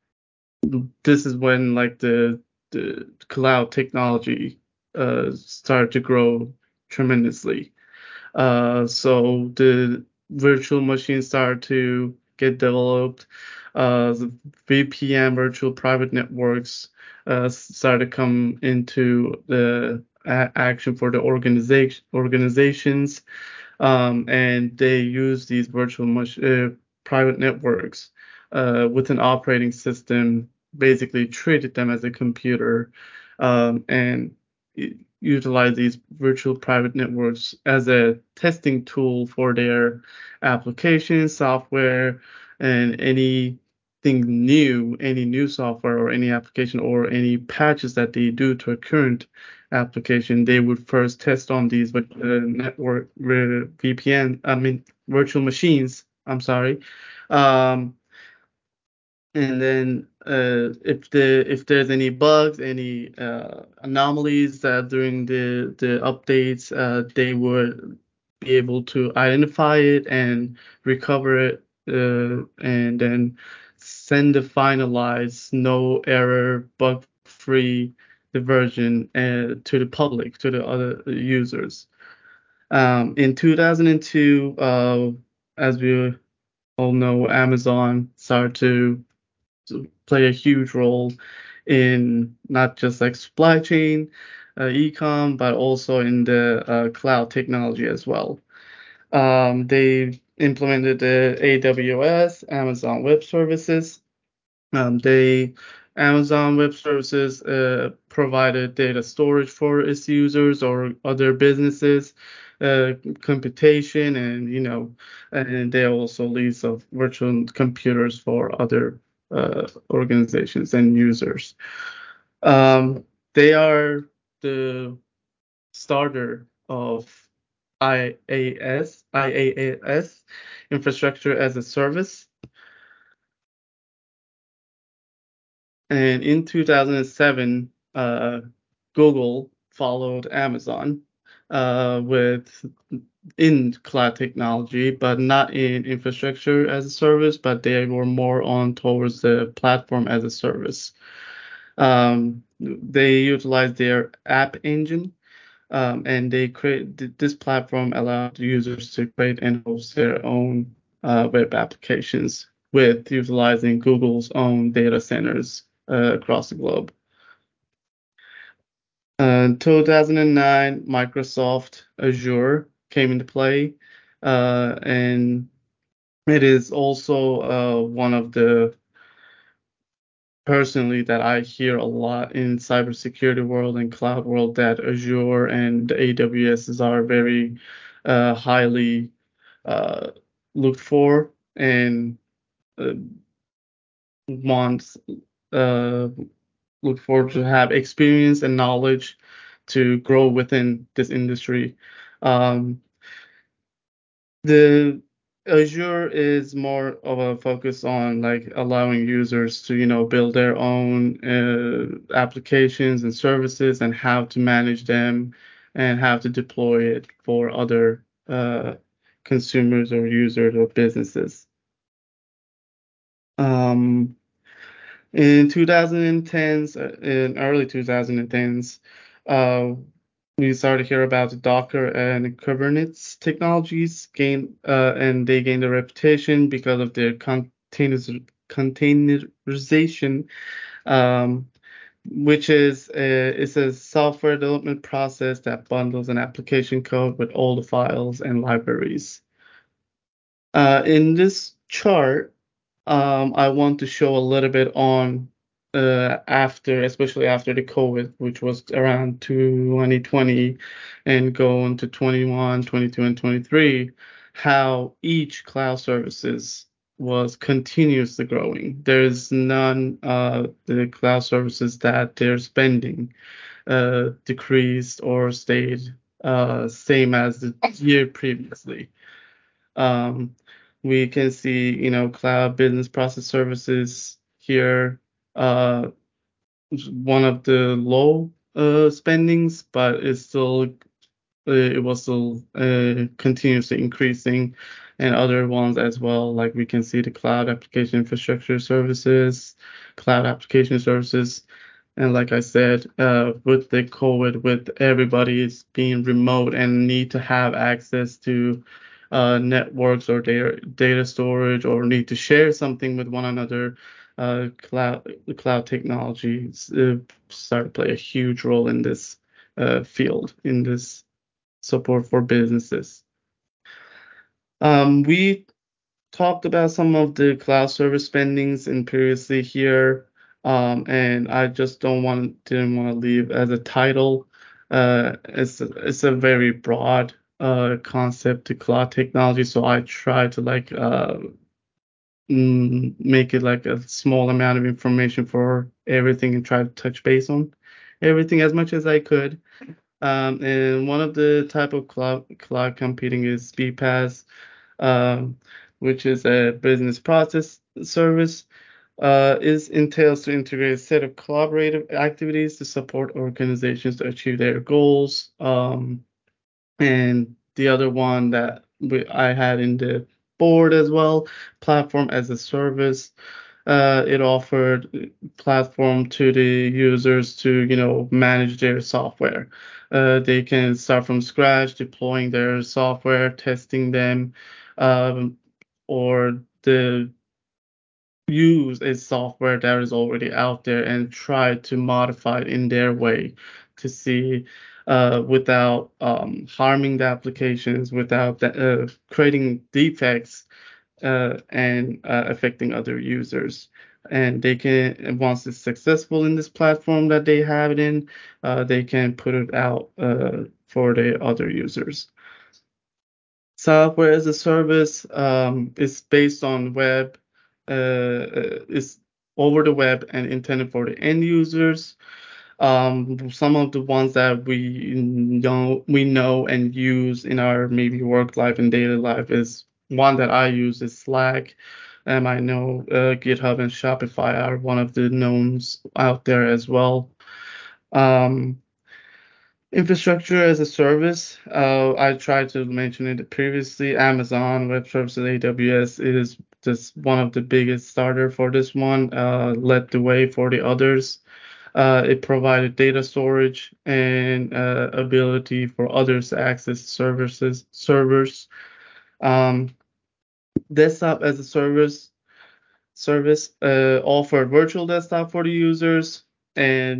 this is when like the the cloud technology uh, started to grow tremendously. Uh, so the virtual machines started to get developed. Uh, the V P N, virtual private networks, uh, started to come into the a- action for the organization organizations, um, and they use these virtual mach- uh, private networks uh, with an operating system, basically treated them as a computer, um, and u- utilize these virtual private networks as a testing tool for their application software and anything new, any new software or any application or any patches that they do to a current application, they would first test on these with uh, network uh, V P N, I mean virtual machines. I'm sorry. Um, and then uh, if the if there's any bugs, any uh, anomalies uh, during the the updates, uh, they would be able to identify it and recover it, uh, and then send the finalized, no error, bug free the version uh, to the public, to the other users. Um, in two thousand two, uh, as we all know, Amazon started to to play a huge role in not just like supply chain, uh, e-com, but also in the uh, cloud technology as well. Um, they implemented the A W S, Amazon Web Services. Um, they Amazon Web Services uh, provided data storage for its users or other businesses, uh, computation, and you know, and they also lease of virtual computers for other uh, organizations and users. Um, they are the starter of IaaS, IaaS, infrastructure as a service. And in two thousand seven, uh, Google followed Amazon uh, with in cloud technology, but not in infrastructure as a service, but they were more on towards the platform as a service. Um, they utilized their app engine, um, and they create this platform allowed users to create and host their own uh, web applications with utilizing Google's own data centers uh, across the globe. Uh, in two thousand nine, Microsoft Azure came into play, uh, and it is also uh, one of the personally that I hear a lot in cybersecurity world and cloud world that Azure and A W S are very uh, highly uh, looked for and uh, wants uh, look forward to have experience and knowledge to grow within this industry. Um, the Azure is more of a focus on like allowing users to, you know, build their own uh, applications and services and how to manage them and how to deploy it for other uh, consumers or users or businesses. Um, in twenty tens, uh, in early twenty tens, uh, we started to hear about the Docker and Kubernetes technologies gain, uh, and they gained a reputation because of their containers, containerization, um, which is a, is a software development process that bundles an application code with all the files and libraries. Uh, in this chart, um, I want to show a little bit on uh, after, especially after the COVID, which was around twenty twenty and go into twenty-one, twenty-two, and twenty-three, how each cloud services was continuously growing. There's none uh the cloud services that their spending uh decreased or stayed uh same as the year previously. Um, we can see, you know, cloud business process services here, uh, one of the low uh, spendings, but it's still uh, it was still uh, continuously increasing, and other ones as well. Like we can see the cloud application infrastructure services, cloud application services. And like I said, uh, with the COVID, with everybody is being remote and need to have access to uh, networks or data data storage or need to share something with one another, uh, cloud cloud technologies uh, start to play a huge role in this uh, field, in this support for businesses. Um, we talked about some of the cloud service spendings in previously here, um, and I just don't want didn't want to leave as a title. Uh, it's it's a very broad uh concept to cloud technology, so I try to like uh mm, make it like a small amount of information for everything and try to touch base on everything as much as I could. Um, and one of the type of cloud cloud computing is B PaaS, um, which is a business process service. Uh, is entails to integrate a set of collaborative activities to support organizations to achieve their goals. Um, and the other one that we, I had in the board as well, platform as a service. Uh, it offered platform to the users to, you know, manage their software. Uh, they can start from scratch, deploying their software, testing them, um, or the use a software that is already out there and try to modify it in their way to see uh, without um, harming the applications, without the, uh, creating defects uh, and uh, affecting other users. And they can, once it's successful in this platform that they have it in, uh, they can put it out uh, for the other users. Software as a service um, is based on web, uh, is over the web and intended for the end users. Um, some of the ones that we know we know and use in our maybe work life and daily life is one that I use is Slack. And I know uh, GitHub and Shopify are one of the knowns out there as well. Um, Infrastructure as a service, uh, I tried to mention it previously. Amazon Web Services, A W S, is just one of the biggest starter for this one, uh, led the way for the others. Uh, it provided data storage and uh, ability for others to access services, servers. Um, Desktop as a service service uh, offered virtual desktop for the users and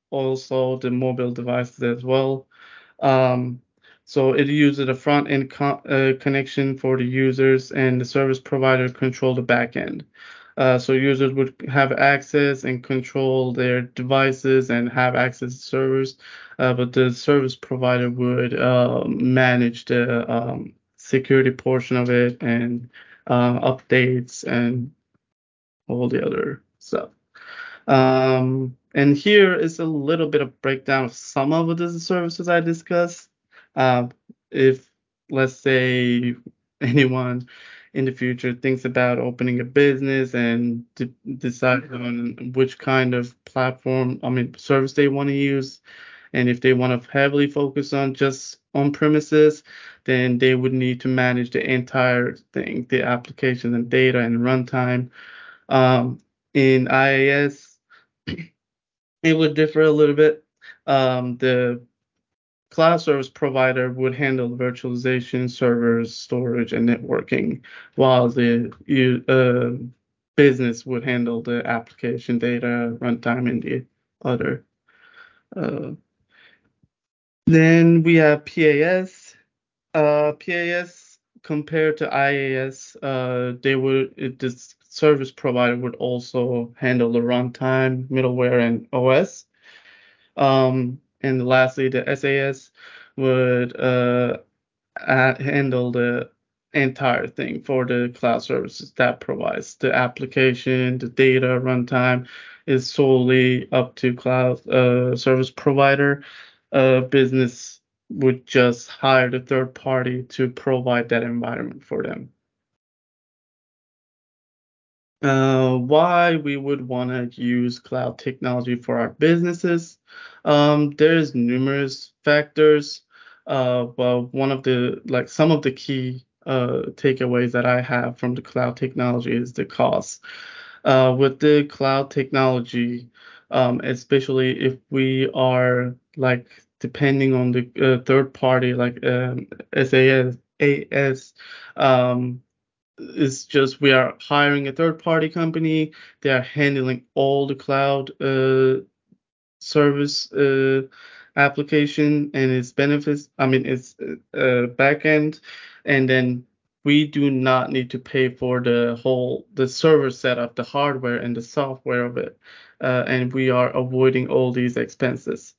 also the mobile devices as well. Um, so it uses a front end co- uh, connection for the users, and the service provider control the back end. Uh, so users would have access and control their devices and have access to servers, uh, but the service provider would uh, manage the um, security portion of it and uh, updates and all the other stuff. Um, and here is a little bit of breakdown of some of the services I discussed. Uh, if, let's say, anyone in the future thinks about opening a business and de- decide on which kind of platform, I mean, service they want to use, and if they want to heavily focus on just on premises, then they would need to manage the entire thing, the application and data and runtime. Um, in I A S, it would differ a little bit. Um, the cloud service provider would handle virtualization, servers, storage, and networking, while the you, uh, business would handle the application data, runtime, and the other. Uh, then we have P A S. Uh, P A S compared to I A S, uh, they would it, this service provider would also handle the runtime, middleware, and O S. Um, and lastly, the S A S would uh, uh, handle the entire thing for the cloud services that provides the application, the data, runtime is solely up to cloud uh, service provider. Uh, business would just hire the third party to provide that environment for them. Uh, why we would want to use cloud technology for our businesses. Um, there's numerous factors. Uh, but one of the like some of the key uh, takeaways that I have from the cloud technology is the cost. Uh, with the cloud technology, um, especially if we are like depending on the uh, third party like um, S A S, A S, um, it's just we are hiring a third party company. They are handling all the cloud uh, service uh, application and its benefits. I mean, its uh, back end, and then we do not need to pay for the whole the server setup, the hardware and the software of it, uh, and we are avoiding all these expenses.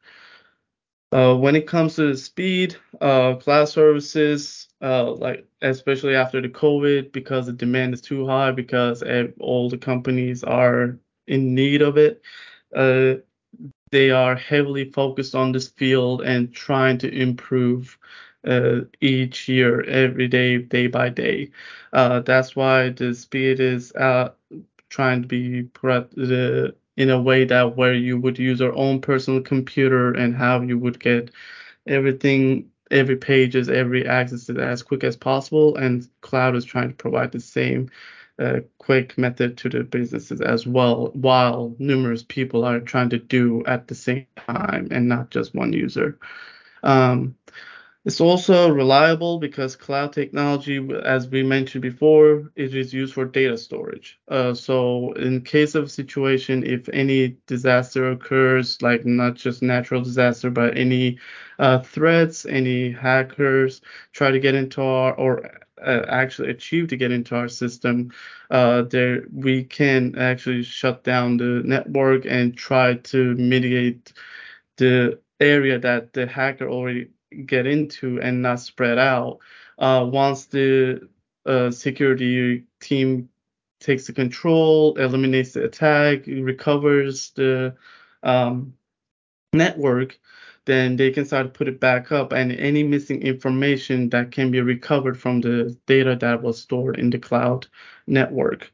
Uh, when it comes to the speed, uh, cloud services, uh, like especially after the COVID, because the demand is too high, because ev- all the companies are in need of it, uh, they are heavily focused on this field and trying to improve uh, each year, every day, day by day. Uh, that's why the speed is uh, trying to be put the in a way that where you would use your own personal computer and how you would get everything, every pages, every access to that as quick as possible. And cloud is trying to provide the same uh, quick method to the businesses as well, while numerous people are trying to do at the same time and not just one user. Um, it's also reliable because cloud technology, as we mentioned before, it is used for data storage. Uh, so in case of situation, if any disaster occurs, like not just natural disaster, but any uh, threats, any hackers try to get into our or uh, actually achieve to get into our system, uh, there we can actually shut down the network and try to mitigate the area that the hacker already get into and not spread out. Uh, once the uh, security team takes the control, eliminates the attack, recovers the um, network, then they can start to put it back up, and any missing information that can be recovered from the data that was stored in the cloud network.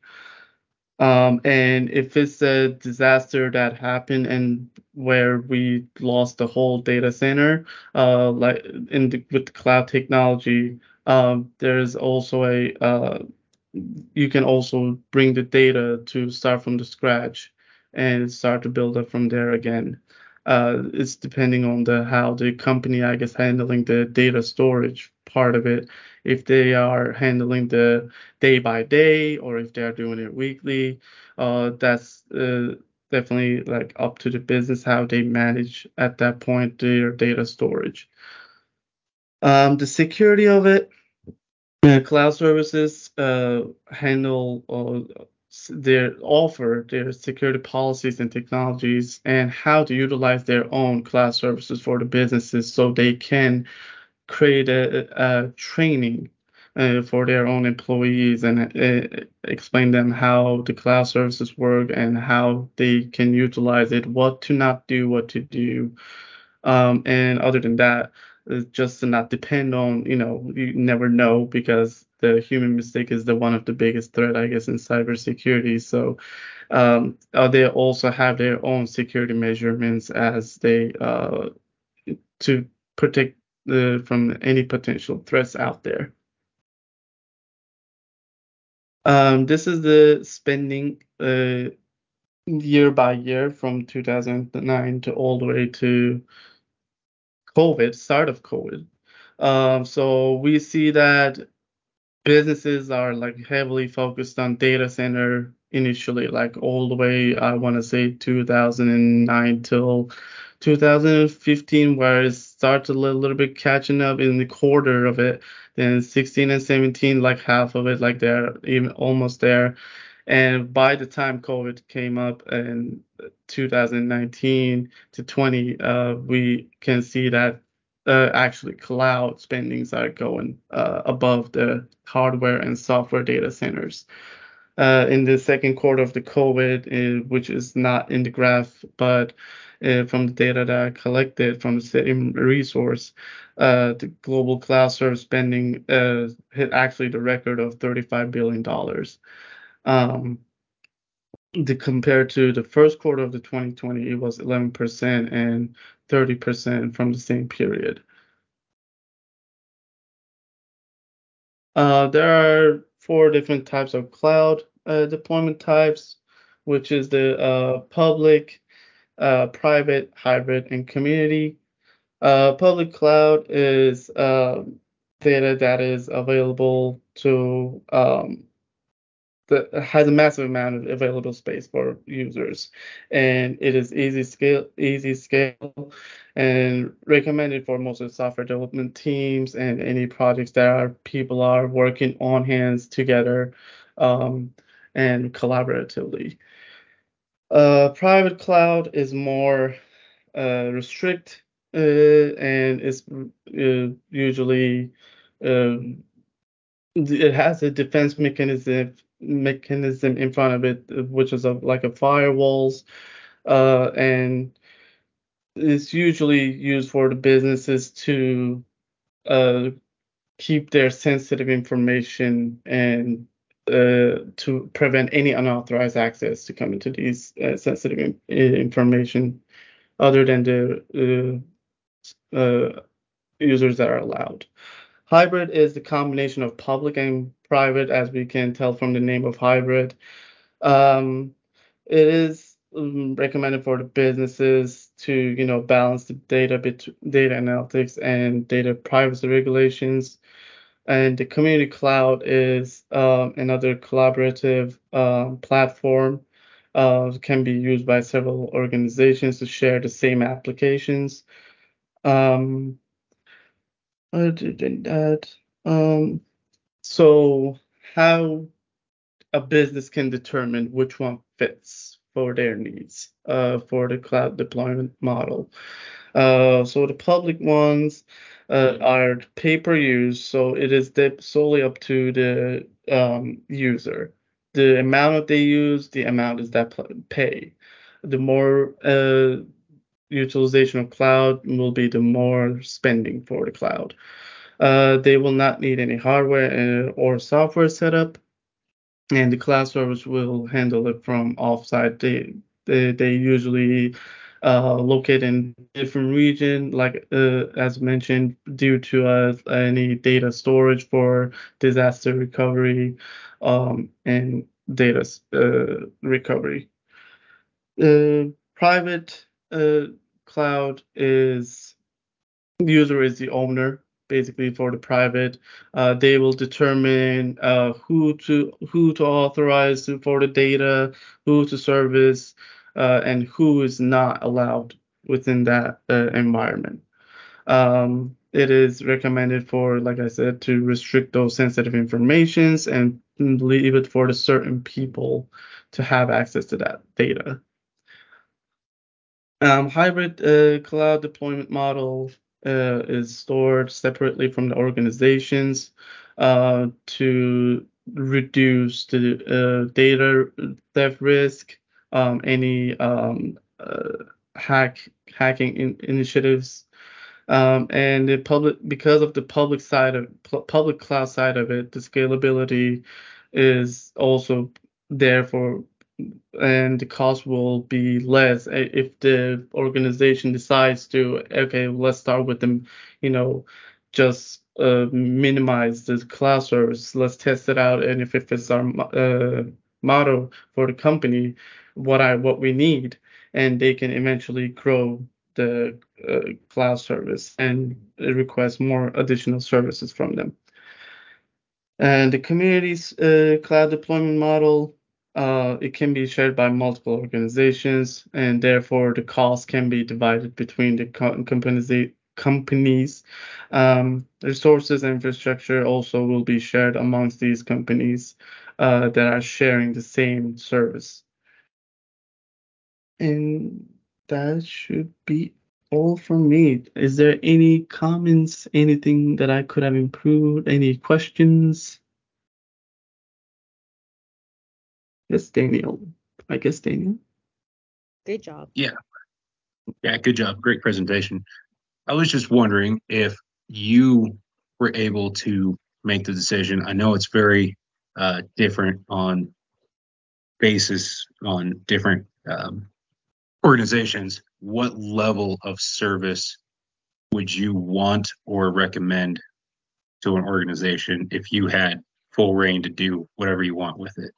Um, and if it's a disaster that happened and where we lost the whole data center, uh, like in the, with the cloud technology, um, there's also a uh, you can also bring the data to start from the scratch and start to build up from there again. Uh, it's depending on the how the company, I guess, handling the data storage part of it. If they are handling the day by day or if they are doing it weekly, uh, that's uh, definitely like up to the business how they manage at that point their data storage. Um, the security of it, uh, cloud services uh, handle uh, s- their offer their security policies and technologies and how to utilize their own cloud services for the businesses so they can create a, a training uh, for their own employees and uh, explain them how the cloud services work and how they can utilize it, what to not do, what to do. Um, and other than that, uh, just to not depend on, you know, you never know because the human mistake is the one of the biggest threat, I guess, in cybersecurity. So um, uh, they also have their own security measurements as they uh, to protect uh, from any potential threats out there. Um, this is the spending uh, year by year from two thousand nine to all the way to COVID, start of COVID. Um, so we see that businesses are like heavily focused on data center initially, like all the way, I want to say two thousand nine till two thousand fifteen, where it started a little, little bit catching up in the quarter of it. Then sixteen and seventeen, like half of it, like they're even almost there. And by the time COVID came up in two thousand nineteen to twenty, uh, we can see that uh, actually cloud spendings are going uh, above the hardware and software data centers. Uh, in the second quarter of the COVID, uh, which is not in the graph, but uh, from the data that I collected from the same resource, uh, the global cloud service spending uh, hit actually the record of thirty-five billion dollars. Um, the compared to the first quarter of the twenty twenty, it was eleven percent and thirty percent from the same period. Uh, there are four different types of cloud uh, deployment types, which is the uh, public, uh, private, hybrid, and community. Uh, public cloud is uh, data that is available to um, that has a massive amount of available space for users, and it is easy scale, easy scale, and recommended for most of the software development teams and any projects that are people are working on hands together, um, and collaboratively. Uh, private cloud is more uh, restrict uh, and is uh, usually um, it has a defense mechanism mechanism in front of it, uh, which is a, like a firewalls, uh, and it's usually used for the businesses to uh, keep their sensitive information and uh, to prevent any unauthorized access to come into these uh, sensitive in- information other than the uh, uh, users that are allowed. Hybrid is the combination of public and private, as we can tell from the name of hybrid. Um, it is um, recommended for the businesses to, you know, balance the data bit data analytics and data privacy regulations. And the community cloud is um, another collaborative um, platform. Uh, can be used by several organizations to share the same applications. Um, other than that, um, so how a business can determine which one fits for their needs uh, for the cloud deployment model. Uh, so the public ones uh, are pay per use, so it is de- solely up to the um, user. The amount that they use, the amount is that pl- pay. The more uh, utilization of cloud will be the more spending for the cloud. Uh, they will not need any hardware uh, or software setup, and the cloud service will handle it from offsite. They they, they usually uh, locate in different region, like uh, as mentioned, due to uh, any data storage for disaster recovery um, and data uh, recovery. Uh, private uh, cloud is user is the owner basically for the private. Uh, they will determine uh, who to who to authorize to- for the data, who to service, uh, and who is not allowed within that uh, environment. Um, it is recommended for, like I said, to restrict those sensitive informations and leave it for the certain people to have access to that data. Um, hybrid uh, cloud deployment model uh, is stored separately from the organizations uh, to reduce the uh, data theft risk, um, any um, uh, hack hacking in, initiatives, um, and the public because of the public side of pu- public cloud side of it, the scalability is also there for, and the cost will be less i- if the organization decides to, okay, let's start with them, you know, just uh, minimize the cloud service. Let's test it out, and if, if it's our mo- uh, model for the company, what I what we need, and they can eventually grow the uh, cloud service and request more additional services from them. And the community's uh, cloud deployment model, uh, it can be shared by multiple organizations, and therefore the cost can be divided between the co- companies. Companies, um, resources and infrastructure also will be shared amongst these companies uh, that are sharing the same service. And that should be all from me. Is there any comments, anything that I could have improved, any questions? Yes, Daniel. I guess Daniel. Great job. Yeah. Yeah, good job. Great presentation. I was just wondering if you were able to make the decision. I know it's very uh, different on basis on different um, organizations. What level of service would you want or recommend to an organization if you had full reign to do whatever you want with it?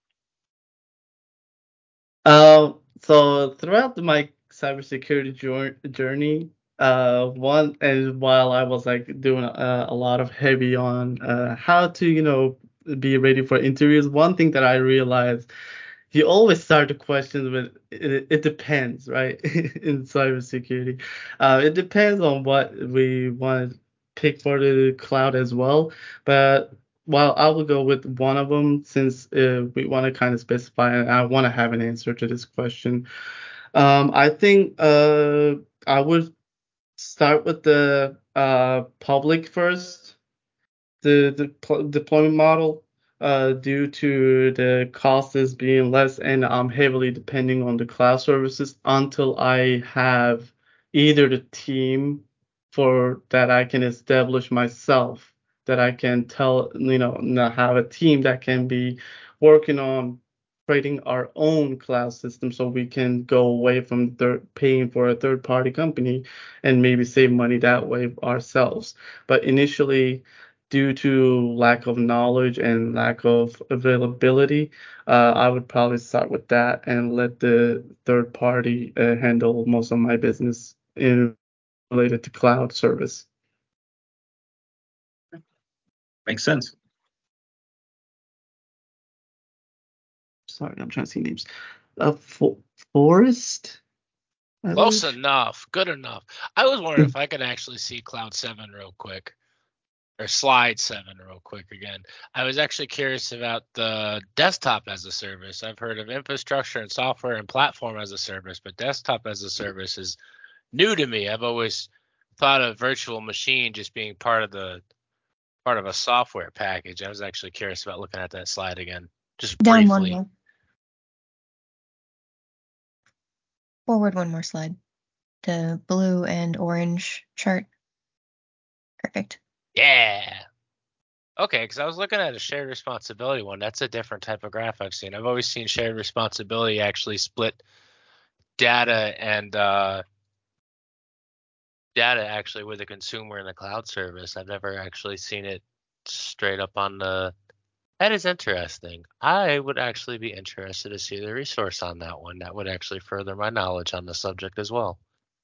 Uh, so throughout the, my cybersecurity jour- journey, uh, one and while I was like doing uh, a lot of heavy on uh, how to, you know, be ready for interviews, one thing that I realized, you always start the questions with it, it depends, right? In cybersecurity, uh, it depends on what we want to pick for the cloud as well. But while I will go with one of them, since uh, we want to kind of specify, and I want to have an answer to this question. Um, I think uh, I would start with the uh, public first, the the pl- deployment model, uh, due to the cost is being less, and I'm heavily depending on the cloud services until I have either the team for that I can establish myself, that I can tell, you know, now have a team that can be working on creating our own cloud system so we can go away from third, paying for a third party company and maybe save money that way ourselves. But initially, due to lack of knowledge and lack of availability, uh, I would probably start with that and let the third party uh, handle most of my business in related to cloud service. Makes sense. Sorry, I'm trying to see names. Uh, Fo- Forest? I Close believe? enough. Good enough. I was wondering if I could actually see Cloud seven real quick. Or Slide seven real quick again. I was actually curious about the desktop as a service. I've heard of infrastructure and software and platform as a service, but desktop as a service is new to me. I've always thought of virtual machine just being part of the part of a software package. I was actually curious about looking at that slide again, just Down one briefly. more. Forward one more slide. The blue and orange chart. Perfect. Yeah. Okay, because I was looking at a shared responsibility one. That's a different type of graph I've seen. I've always seen shared responsibility actually split data and uh, data actually with the consumer and the cloud service. I've never actually seen it straight up on the. That is interesting. I would actually be interested to see the resource on that one. That would actually further my knowledge on the subject as well.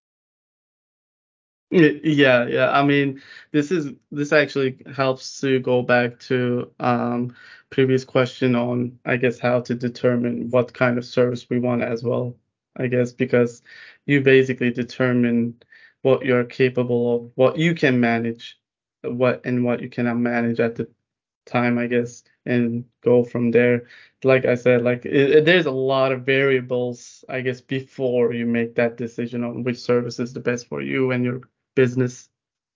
Y- Yeah, yeah. I mean, this is this actually helps to go back to um previous question on, I guess, how to determine what kind of service we want as well. I guess, because you basically determine what you're capable of, what you can manage, what and what you cannot manage at the time, I guess, and go from there. Like I said, like it, it- there's a lot of variables, I guess, before you make that decision on which service is the best for you and your business.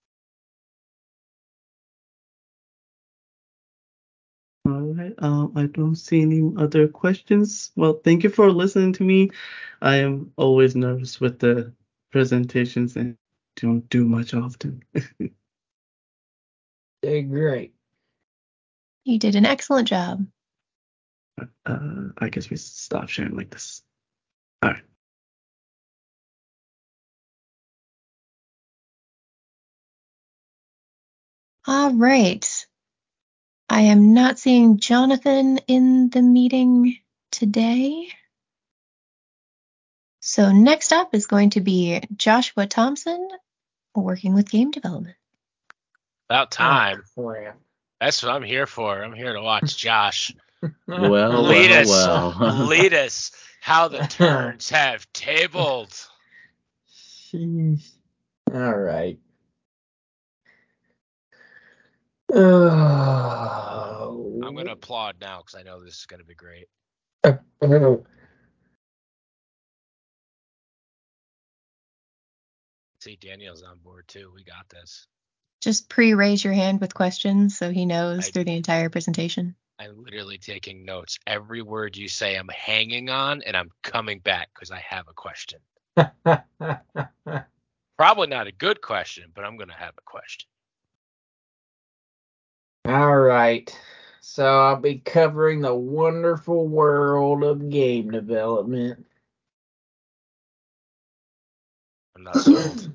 All right. Um, I don't see any other questions. Well, thank you for listening to me. I am always nervous with the presentations and don't do much often. Did great. You did an excellent job. Uh, I guess we stop sharing like this. All right. All right. I am not seeing Jonathan in the meeting today. So next up is going to be Joshua Thompson, working with game development. About time. Oh, crap. That's what I'm here for. I'm here to watch Josh Well, lead well, us, well. lead us how the turns have tabled. Sheesh. All right. Oh. I'm gonna applaud now because I know this is gonna be great. See, Daniel's on board too. We got this. Just pre-raise your hand with questions so he knows I- through the entire presentation. I'm literally taking notes. Every word you say, I'm hanging on, and I'm coming back because I have a question. Probably not a good question, but I'm gonna have a question. All right. So I'll be covering the wonderful world of game development. I'm not sold.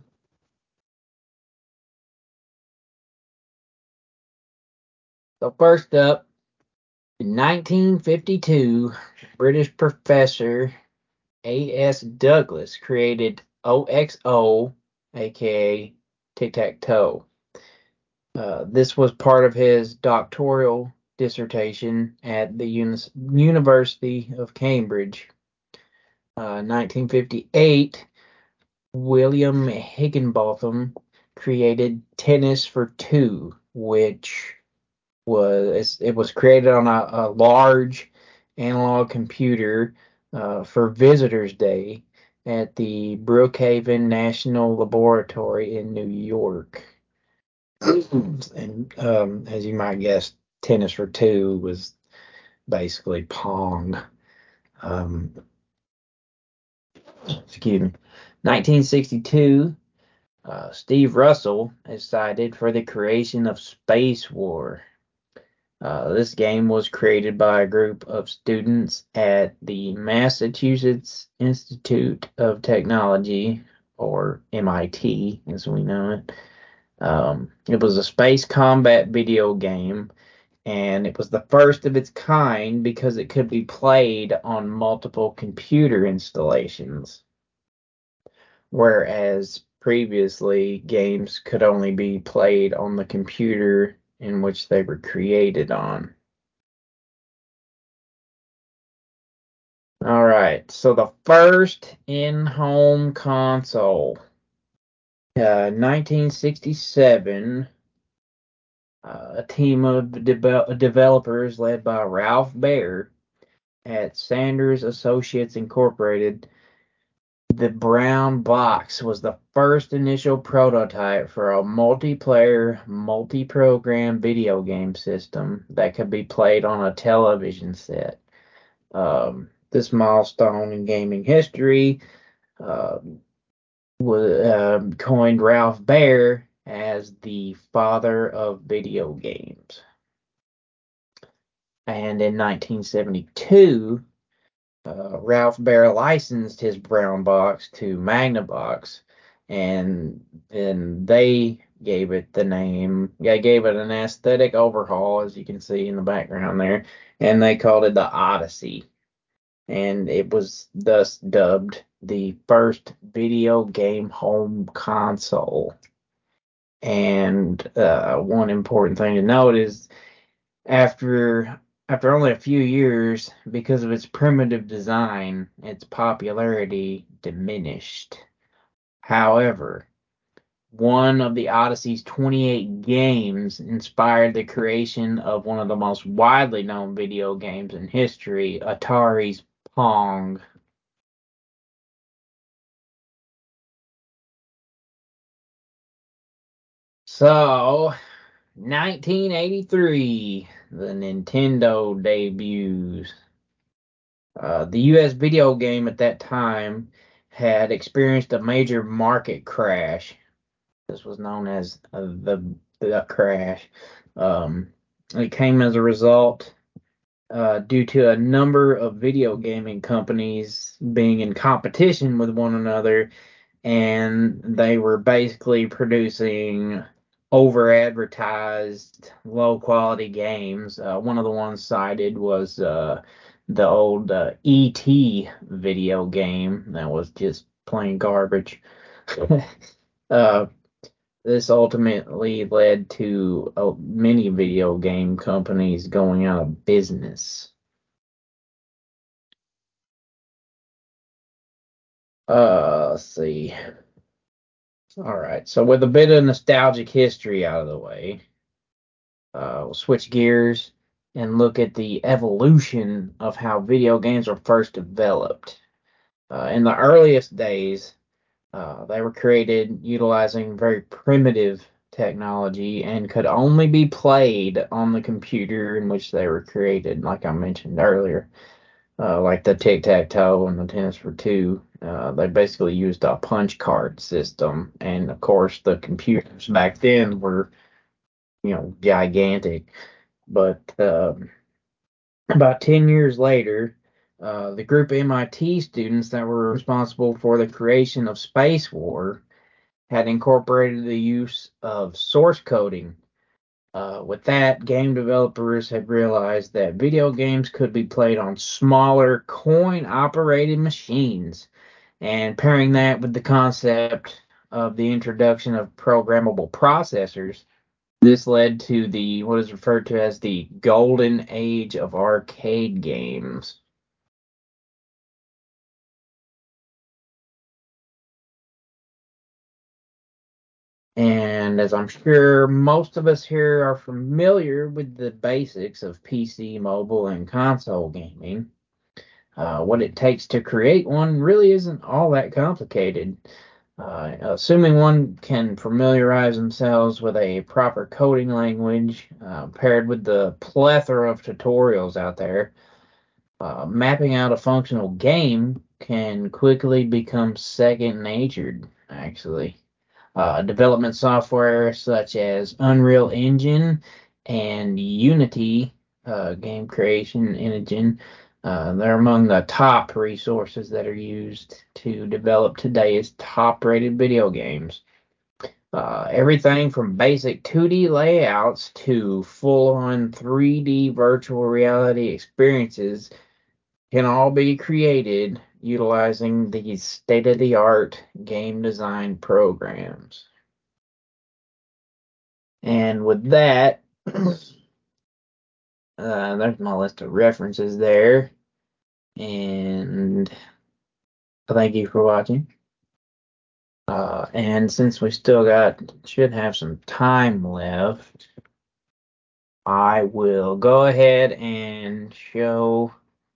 So first up, in nineteen fifty-two, British professor A S Douglas created O X O, aka tic-tac-toe. Uh, this was part of his doctoral dissertation at the Unis- University of Cambridge. Uh, nineteen fifty-eight, William Higginbotham created Tennis for Two, which was it was created on a, a large analog computer uh, for Visitors Day at the Brookhaven National Laboratory in New York. And um, as you might guess, Tennis for Two was basically Pong. Um, excuse me. nineteen sixty-two, uh, Steve Russell is cited for the creation of Space War. Uh, this game was created by a group of students at the Massachusetts Institute of Technology, or M I T as we know it. Um, it was a space combat video game, and it was the first of its kind because it could be played on multiple computer installations, whereas previously games could only be played on the computer in which they were created on. All right, so the first in-home console, uh, nineteen sixty-seven, uh, a team of de- developers led by Ralph Baer at Sanders Associates Incorporated. The brown box was the first initial prototype for a multiplayer, multi-program video game system that could be played on a television set. Um, this milestone in gaming history uh, was uh, coined Ralph Baer as the father of video games. And in nineteen seventy-two, uh, Ralph Baer licensed his brown box to Magnavox, and then they gave it the name, yeah, gave it an aesthetic overhaul, as you can see in the background there, and they called it the Odyssey. And it was thus dubbed the first video game home console. And uh, one important thing to note is after after only a few years, because of its primitive design, its popularity diminished. However, one of the Odyssey's twenty-eight games inspired the creation of one of the most widely known video games in history, Atari's Pong. So, nineteen eighty-three, the Nintendo debuts. Uh, the U S video game at that time had experienced a major market crash. This was known as uh, the the crash. Um, it came as a result uh, due to a number of video gaming companies being in competition with one another, and they were basically producing over advertised, low quality games. Uh, one of the ones cited was uh, the old uh, E T video game that was just plain garbage. uh, this ultimately led to uh, many video game companies going out of business. Uh, let's see. All right, so with a bit of nostalgic history out of the way, uh, we'll switch gears and look at the evolution of how video games were first developed. Uh, in the earliest days, uh, they were created utilizing very primitive technology and could only be played on the computer in which they were created, like I mentioned earlier. Uh, like the tic tac toe and the tennis for two. Uh, they basically used a punch card system, and of course the computers back then were, you know, gigantic. But um, about ten years later, uh, the group of M I T students that were responsible for the creation of Space War had incorporated the use of source coding. Uh, with that, game developers had realized that video games could be played on smaller coin operated machines, and pairing that with the concept of the introduction of programmable processors, this led to the what is referred to as the golden age of arcade games. And as I'm sure most of us here are familiar with the basics of P C, mobile, and console gaming, uh, what it takes to create one really isn't all that complicated. Uh, assuming one can familiarize themselves with a proper coding language, uh, paired with the plethora of tutorials out there, uh, mapping out a functional game can quickly become second natured, actually. Uh, development software such as Unreal Engine and Unity uh, game creation engine. Uh, they're among the top resources that are used to develop today's top rated video games. Uh, everything from basic two D layouts to full on three D virtual reality experiences can all be created utilizing these state of the art game design programs. And with that, uh, there's my list of references there. And thank you for watching. Uh, and since we still got, should have some time left, I will go ahead and show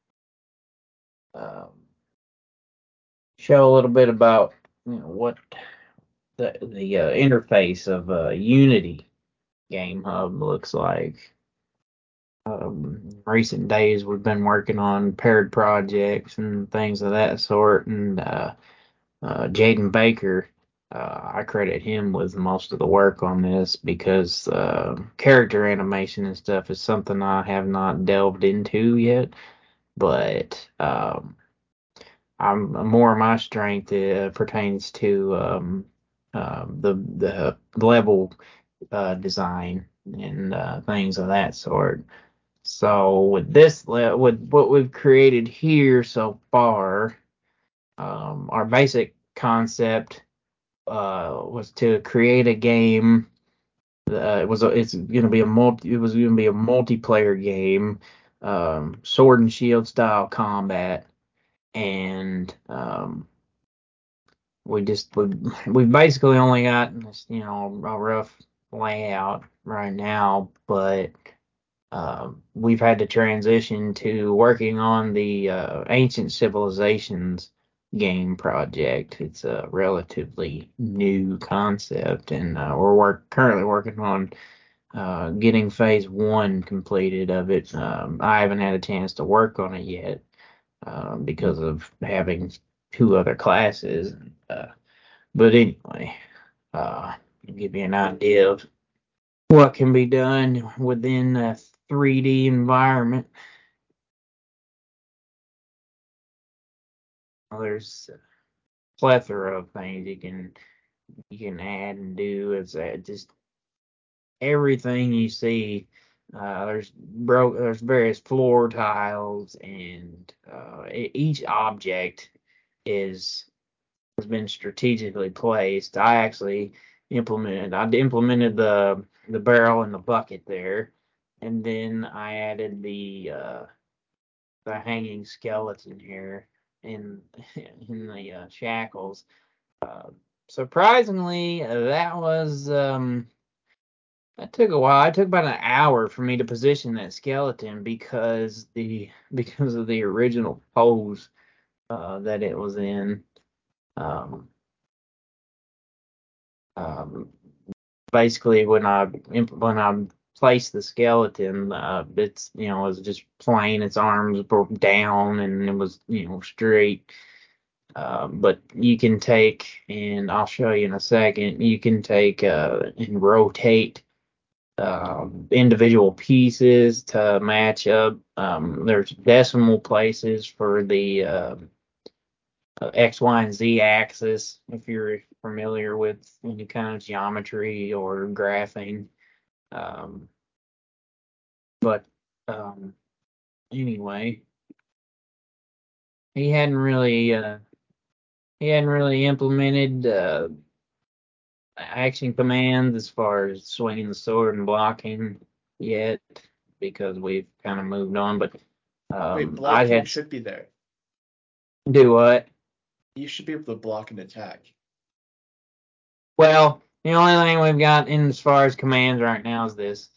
um, show a little bit about, you know, what the the uh, interface of uh, Unity Game Hub looks like. Um, recent days, we've been working on paired projects and things of that sort. And uh, uh, Jaden Baker, uh, I credit him with most of the work on this because uh, character animation and stuff is something I have not delved into yet. But um, I'm more of my strength uh, pertains to um, uh, the the level uh, design and uh, things of that sort. So with this, le- with what we've created here so far, um, our basic concept uh, was to create a game. Uh, it was a, it's going to be a multi. It was going to be a multiplayer game um, sword and shield style combat, and um, we just we we basically only got you know a rough layout right now, but um, we've had to transition to working on the uh, Ancient Civilizations game project. It's a relatively new concept, and uh, we're work currently working on uh, getting phase one completed of it. Um, I haven't had a chance to work on it yet um, because of having two other classes. Uh, but anyway, uh, to give you an idea of what can be done within a three D environment. Well, there's a plethora of things you can you can add and do. It's uh, just everything you see. Uh, there's bro there's various floor tiles, and uh, e- each object is has been strategically placed. I actually implemented I implemented the the barrel and the bucket there, and then I added the uh, the hanging skeleton here in in the uh, shackles. Uh, Surprisingly, that was um, that took a while. It took about an hour for me to position that skeleton because the because of the original pose uh, that it was in. Um, um, Basically, when I when I placed the skeleton, uh, it's you know it was just plain. Its arms were down and it was you know straight. Uh, but you can take, and I'll show you in a second. You can take uh, and rotate um, individual pieces to match up. Um, there's decimal places for the uh, uh, X, Y, and Z axis, if you're familiar with any kind of geometry or graphing. Um, but um, anyway, he hadn't really uh, he hadn't really implemented uh, action commands as far as swinging the sword and blocking yet because we've kind of moved on. But Wait, um, I blocking had should be there. do what? You should be able to block and attack. Well, the only thing we've got in as far as commands right now is this.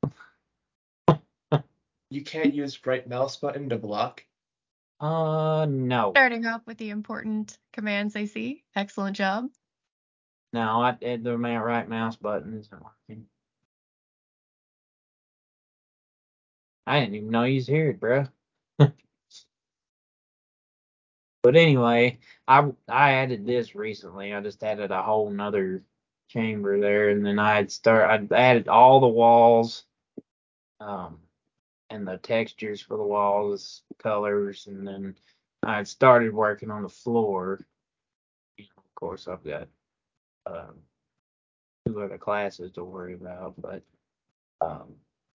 You can't use right mouse button to block. Uh, no, Starting off with the important commands I see. Excellent job. no, I did the ma- right mouse button isn't working. I didn't even know you was here, bro. But anyway, I I added this recently. I just added a whole nother chamber there, and then I'd start. I added all the walls, um, and the textures for the walls, colors, and then I started working on the floor. You know, of course, I've got um, two other classes to worry about, but um,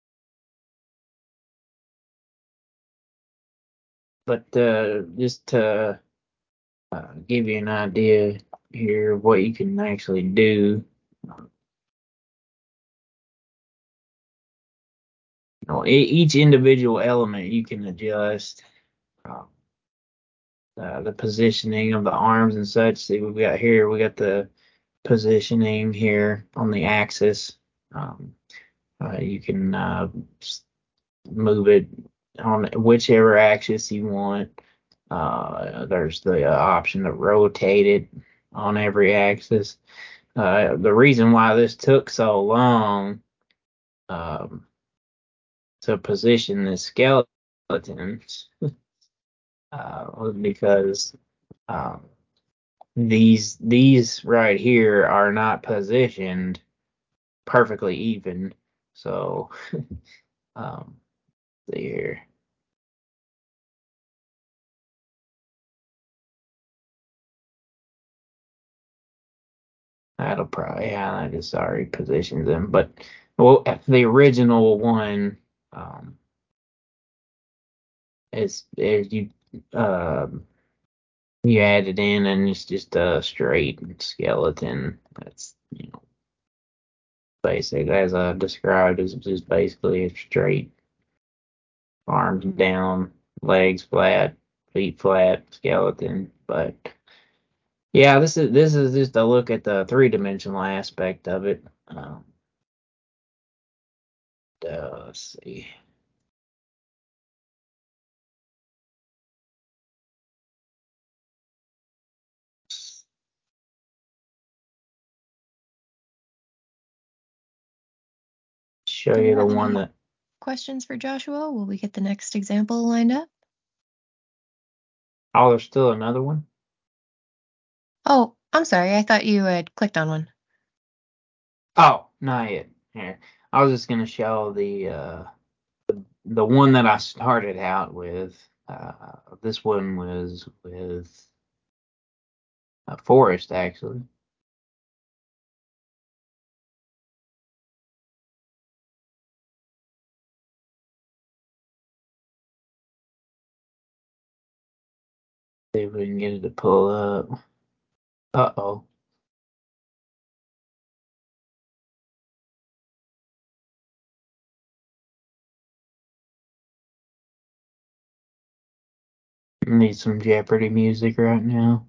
but uh, just to uh, give you an idea here of what you can actually do. You know, e- each individual element you can adjust. Uh, uh, the positioning of the arms and such. See, we've got here, we got the positioning here on the axis. Um, uh, you can uh, move it on whichever axis you want. Uh, there's the uh, option to rotate it on every axis. Uh, the reason why this took so long um, to position the skeletons uh, was because um, these these right here are not positioned perfectly even. So um, see here. That'll probably yeah, that just already positions them. But well, the original one um, is is you um you add it in and it's just a straight skeleton. That's you know basic as I described is just basically a straight arms down, legs flat, feet flat, skeleton. But yeah, this is this is just a look at the three dimensional aspect of it. Um, uh, let's see. Show Do we you the have one any that. questions for Joshua? Will we get the next example lined up? Oh, there's still another one. Oh, I'm sorry. I thought you had clicked on one. Oh, not yet. Here, I was just gonna show the uh, the one that I started out with. Uh, this one was with a forest, actually. See if we can get it to pull up. Uh oh. Need some Jeopardy music right now.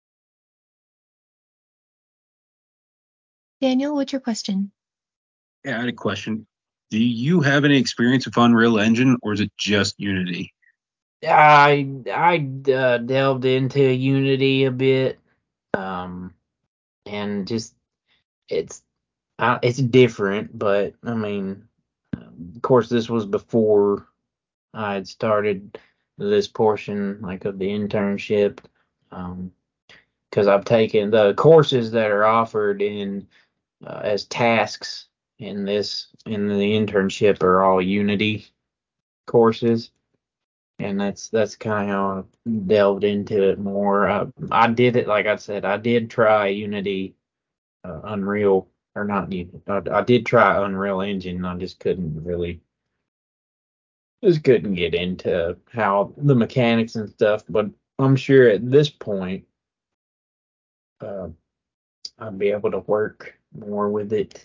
Daniel, what's your question? Yeah, I had a question. Do you have any experience with Unreal Engine, or is it just Unity? I I uh, delved into Unity a bit, um, and just it's uh, it's different, but I mean, um, of course, this was before I had started this portion like of the internship, um, because I've taken the courses that are offered in uh, as tasks in this in the internship are all Unity courses. And that's that's kind of how I delved into it more. I, I did it, like I said, I did try Unity, uh, Unreal, or not Unity. I, I did try Unreal Engine. I just couldn't really, just couldn't get into how the mechanics and stuff. But I'm sure at this point, uh, I'd be able to work more with it.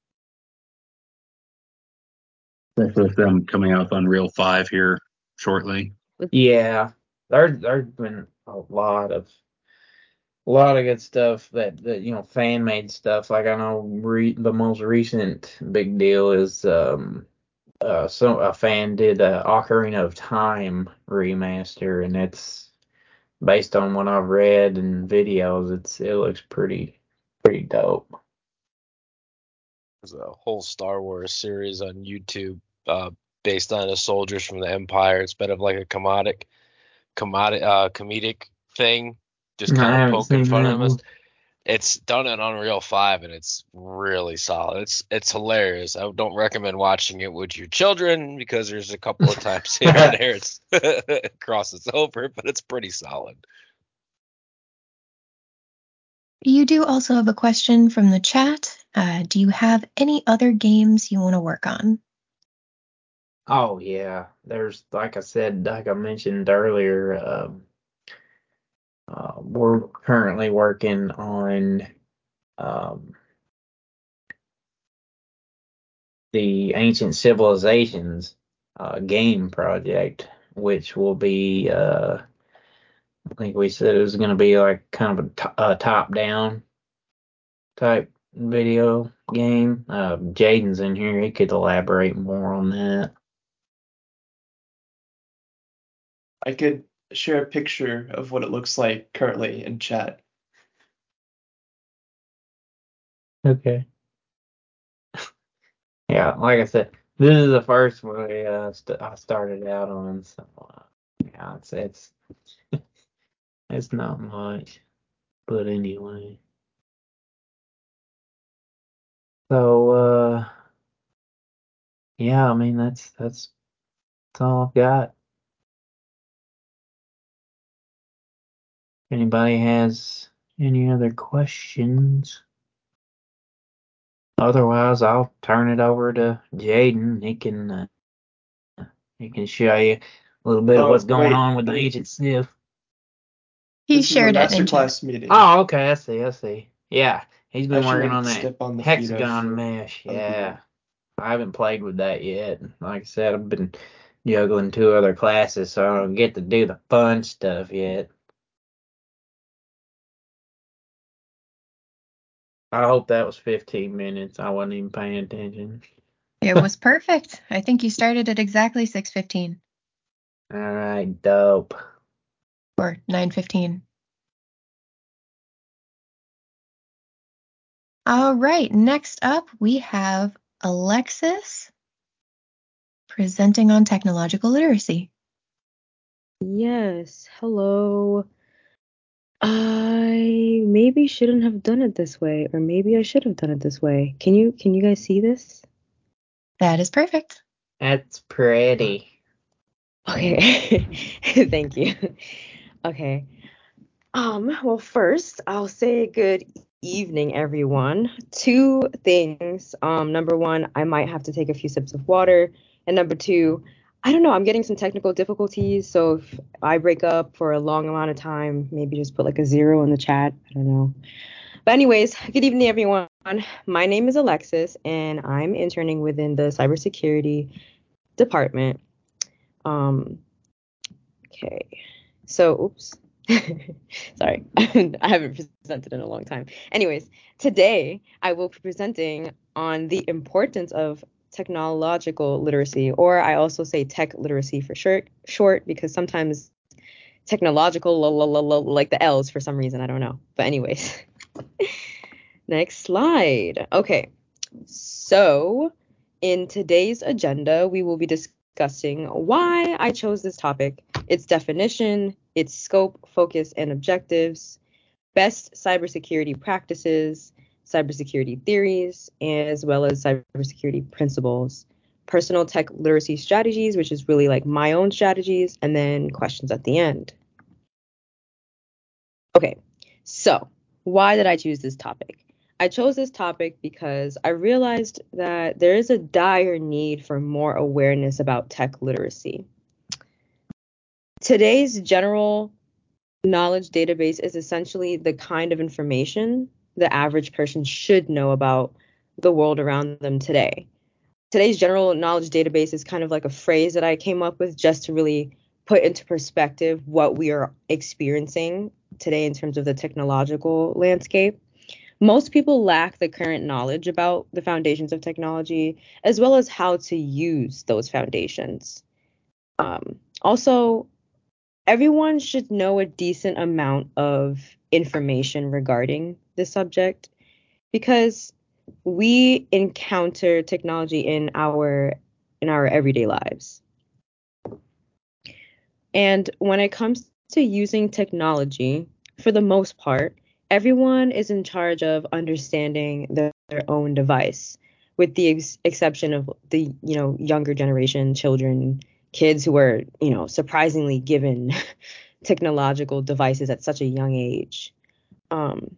Especially with them coming out with Unreal five here shortly. Yeah, there there's been a lot of a lot of good stuff that, that you know fan made stuff. Like I know re- the most recent big deal is um uh so a fan did a Ocarina of Time remaster, and it's based on what I've read and videos. It's it looks pretty pretty dope. There's a whole Star Wars series on YouTube uh, based on the soldiers from the Empire. It's been of like a comedic, comedic, uh, comedic thing, just I kind of haven't poking seen fun that at us. one. It's done in Unreal five, and it's really solid. It's it's hilarious. I don't recommend watching it with your children because there's a couple of times here and there it's it crosses over, but it's pretty solid. You do also have a question from the chat. Uh, do you have any other games you want to work on? Oh yeah, there's like I said, like I mentioned earlier. Um, uh, we're currently working on um, the Ancient Civilizations uh, game project, which will be, uh, I think we said it was going to be like kind of a, to- a top-down type video game. Uh, Jaden's in here; he could elaborate more on that. I could share a picture of what it looks like currently in chat. Okay. Yeah, like I said, this is the first one uh, st- I started out on, so uh, yeah, it's it's it's not much, but anyway. So uh, yeah, I mean that's that's that's all I've got. Anybody has any other questions? Otherwise, I'll turn it over to Jaden. He can uh, he can show you a little bit of Oh, what's going wait. on with the Ancient Civ. He This is a shared it in chat. masterclass meeting. Oh, okay, I see, I see. Yeah, he's I been working on shouldn't that step on the feet of hexagon mesh. other people. Yeah, I haven't played with that yet. Like I said, I've been juggling two other classes, so I don't get to do the fun stuff yet. I hope that was fifteen minutes. I wasn't even paying attention. It was perfect. I think you started at exactly six fifteen All right, dope. or nine fifteen. All right, next up we have Alexis presenting on technological literacy. Yes, hello. I maybe shouldn't have done it this way, or maybe I should have done it this way. Can you can you guys see this? That is perfect. That's pretty. Okay. Thank you. Okay. Um, well, first, I'll say good evening, everyone. Two things. Um, number one, I might have to take a few sips of water. And number two, I don't know, I'm getting some technical difficulties. So if I break up for a long amount of time, maybe just put like a zero in the chat. I don't know. But anyways, good evening, everyone. My name is Alexis, and I'm interning within the cybersecurity department. Um, okay. So, oops. Sorry, I haven't presented in a long time. Anyways, today I will be presenting on the importance of technological literacy, or I also say tech literacy for short, short because sometimes technological, la, la, la, la, like the L's for some reason, I don't know. But anyways, next slide. Okay, so in today's agenda, we will be discussing why I chose this topic, its definition, its scope, focus, and objectives, best cybersecurity practices, cybersecurity theories, as well as cybersecurity principles, personal tech literacy strategies, which is really like my own strategies, and then questions at the end. Okay, so why did I choose this topic? I chose this topic because I realized that there is a dire need for more awareness about tech literacy. Today's general knowledge database is essentially the kind of information the average person should know about the world around them today. Today's general knowledge database is kind of like a phrase that I came up with just to really put into perspective what we are experiencing today in terms of the technological landscape. Most people lack the current knowledge about the foundations of technology, as well as how to use those foundations. Um, also, everyone should know a decent amount of information regarding the subject because we encounter technology in our in our everyday lives. And when it comes to using technology, for the most part, everyone is in charge of understanding their, their own device, with the ex- exception of the, you know, younger generation, children, kids who are, you know, surprisingly given technological devices at such a young age. Um,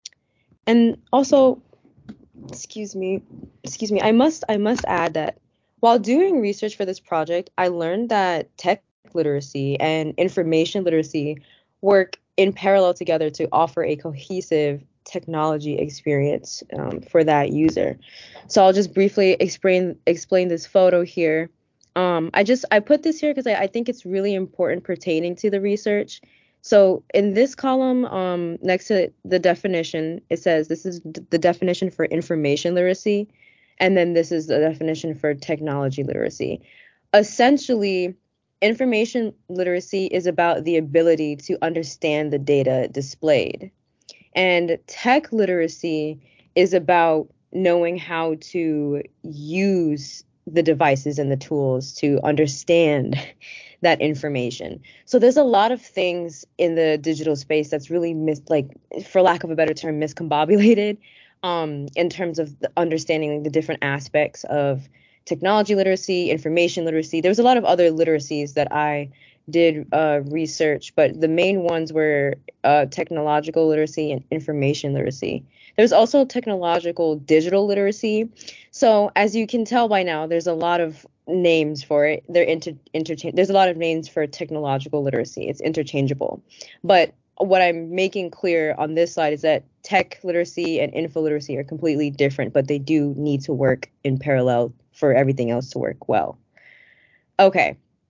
and also, excuse me, excuse me, I must I must add that while doing research for this project, I learned that tech literacy and information literacy work in parallel together to offer a cohesive technology experience um, for that user. So I'll just briefly explain explain this photo here. Um, I just I put this here because I, I think it's really important pertaining to the research. So in this column, um, next to the definition, it says this is d- the definition for information literacy, and then this is the definition for technology literacy. Essentially, information literacy is about the ability to understand the data displayed, and tech literacy is about knowing how to use the devices and the tools to understand that information. So there's a lot of things in the digital space that's really mis like, for lack of a better term, miscombobulated um, in terms of the understanding the different aspects of technology literacy, information literacy. There's a lot of other literacies that I did uh, research, but the main ones were uh, technological literacy and information literacy. There's also technological digital literacy. So as you can tell by now, there's a lot of names for it. They're inter interchange. There's a lot of names for technological literacy. It's interchangeable. But what I'm making clear on this slide is that tech literacy and info literacy are completely different, but they do need to work in parallel for everything else to work well. Okay,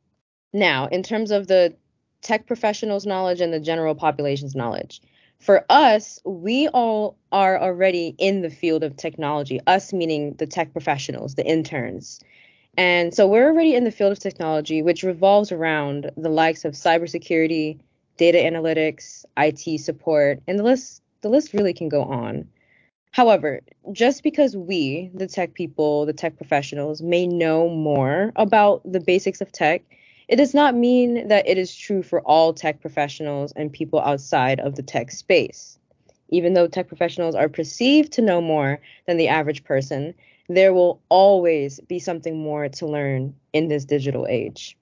Now, in terms of the tech professionals' knowledge and the general population's knowledge, for us, we all are already in the field of technology, us meaning the tech professionals, the interns. And so we're already in the field of technology, which revolves around the likes of cybersecurity, data analytics, I T support, and the list the list really can go on. However, just because we, the tech people, the tech professionals, may know more about the basics of tech, it does not mean that it is true for all tech professionals and people outside of the tech space. Even though tech professionals are perceived to know more than the average person, there will always be something more to learn in this digital age.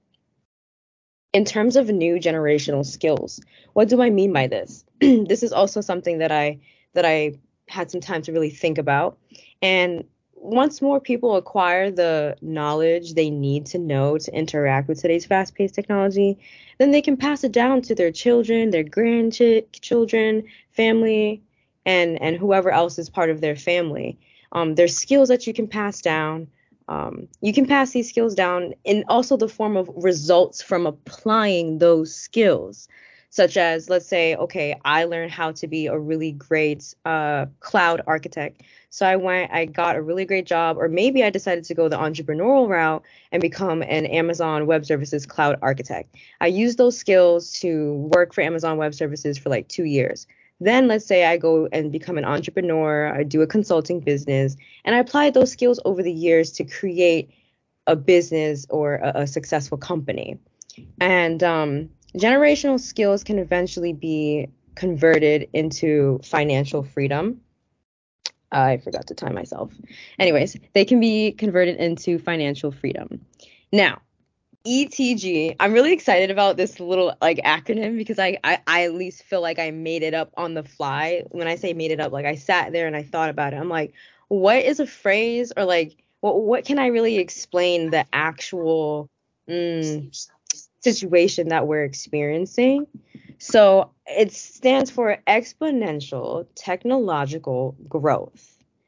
In terms of new generational skills, what do I mean by this? This is also something that I that I had some time to really think about. And once more people acquire the knowledge they need to know to interact with today's fast-paced technology, then they can pass it down to their children, their grandchildren, family, and and whoever else is part of their family. Um, there's skills that you can pass down. Um, you can pass these skills down in also the form of results from applying those skills, such as, let's say, okay, I learned how to be a really great uh, cloud architect. So I went, I got a really great job, or maybe I decided to go the entrepreneurial route and become an Amazon Web Services cloud architect. I used those skills to work for Amazon Web Services for like two years. Then let's say I go and become an entrepreneur, I do a consulting business, and I apply those skills over the years to create a business or a, a successful company. And um, generational skills can eventually be converted into financial freedom. I forgot to time myself. Anyways, they can be converted into financial freedom. Now, E T G, I'm really excited about this little like acronym because I, I I at least feel like I made it up on the fly. When I say made it up, like I sat there and I thought about it. I'm like, what is a phrase, or like what what can I really explain the actual mm, situation that we're experiencing? So it stands for exponential technological growth.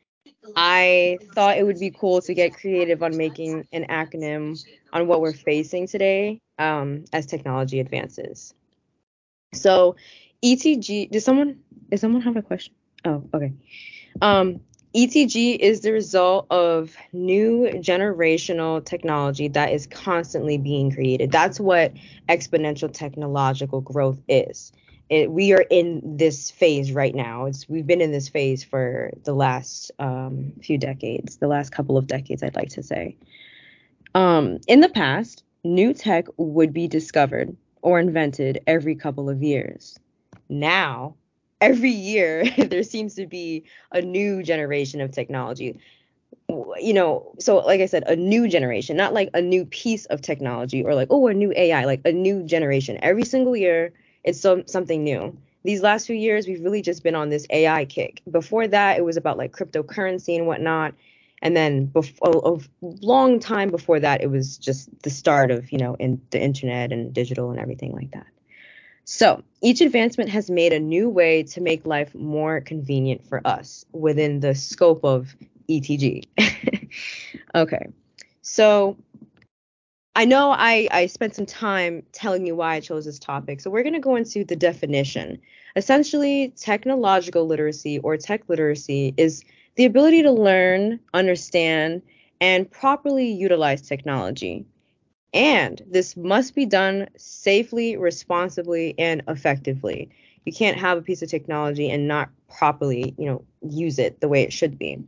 I thought it would be cool to get creative on making an acronym on what we're facing today um, as technology advances. So E T G, does someone, does someone have a question? Oh, okay. Um, E T G is the result of new generational technology that is constantly being created. That's what exponential technological growth is. It, we are in this phase right now. It's we've been in this phase for the last um, few decades, the last couple of decades, I'd like to say. Um, in the past, new tech would be discovered or invented every couple of years. Now, every year, there seems to be a new generation of technology. You know, so like I said, a new generation, not like a new piece of technology or like, oh, a new A I, like a new generation. Every single year, it's some, something new. These last few years, we've really just been on this A I kick. Before that, it was about like cryptocurrency and whatnot. And then before, a long time before that, it was just the start of, you know, in the internet and digital and everything like that. So each advancement has made a new way to make life more convenient for us within the scope of E T G. Okay, so I know I, I spent some time telling you why I chose this topic. So we're going to go into the definition. Essentially, technological literacy or tech literacy is the ability to learn, understand, and properly utilize technology. And this must be done safely, responsibly, and effectively. You can't have a piece of technology and not properly, you know, use it the way it should be.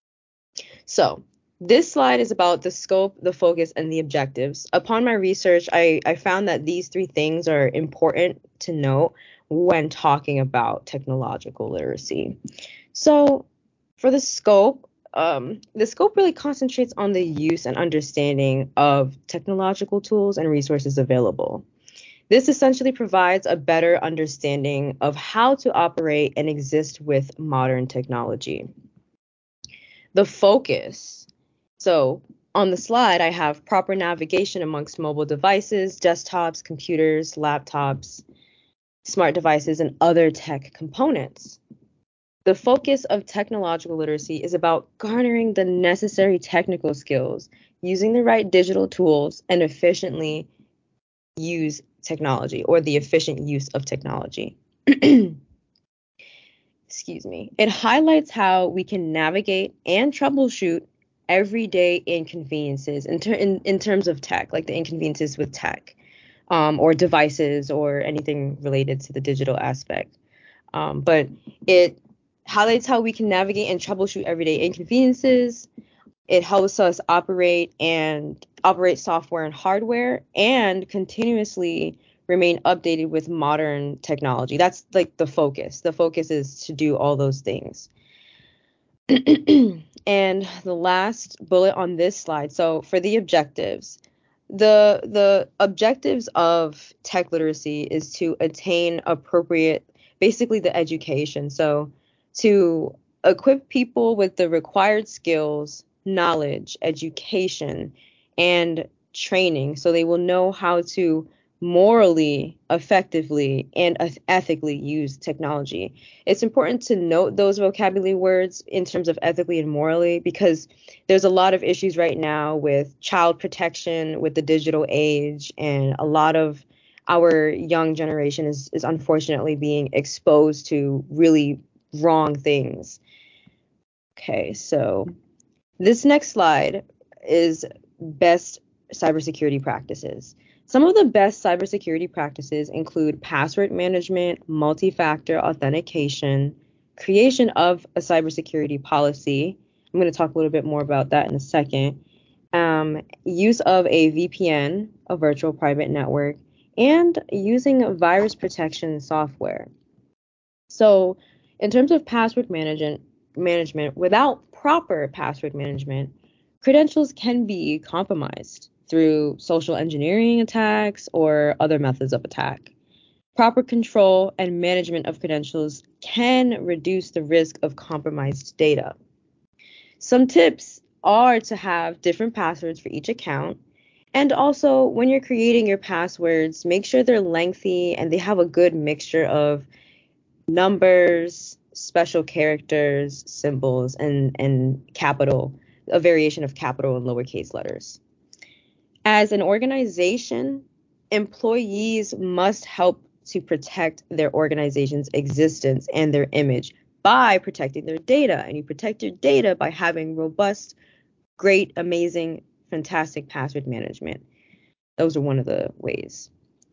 So this slide is about the scope, the focus, and the objectives. Upon my research, I, I found that these three things are important to note when talking about technological literacy. So for the scope, um, the scope really concentrates on the use and understanding of technological tools and resources available. This essentially provides a better understanding of how to operate and exist with modern technology. The focus. So on the slide, I have proper navigation amongst mobile devices, desktops, computers, laptops, smart devices, and other tech components. The focus of technological literacy is about garnering the necessary technical skills, using the right digital tools, and efficiently use technology or the efficient use of technology. Excuse me. It highlights how we can navigate and troubleshoot everyday inconveniences in, ter- in, in terms of tech, like the inconveniences with tech um, or devices or anything related to the digital aspect. Um, but it highlights how we can navigate and troubleshoot everyday inconveniences. It helps us operate and operate software and hardware and continuously remain updated with modern technology. That's like the focus. The focus is to do all those things. And the last bullet on this slide. So for the objectives, the the objectives of tech literacy is to attain appropriate, basically the education. So to equip people with the required skills, knowledge, education, and training so they will know how to morally, effectively, and ethically use technology. It's important to note those vocabulary words in terms of ethically and morally because there's a lot of issues right now with child protection, with the digital age, and a lot of our young generation is, is unfortunately being exposed to really wrong things. Okay, so this next slide is best cybersecurity practices. Some of the best cybersecurity practices include password management, multi-factor authentication, creation of a cybersecurity policy. I'm going to talk a little bit more about that in a second. Um, use of a V P N, a virtual private network, and using virus protection software. So in terms of password management, management, without proper password management, credentials can be compromised through social engineering attacks or other methods of attack. Proper control and management of credentials can reduce the risk of compromised data. Some tips are to have different passwords for each account. And also, when you're creating your passwords, make sure they're lengthy and they have a good mixture of numbers, special characters, symbols, and, and capital, a variation of capital and lowercase letters. As an organization, employees must help to protect their organization's existence and their image by protecting their data. And you protect your data by having robust, great, amazing, fantastic password management. Those are one of the ways.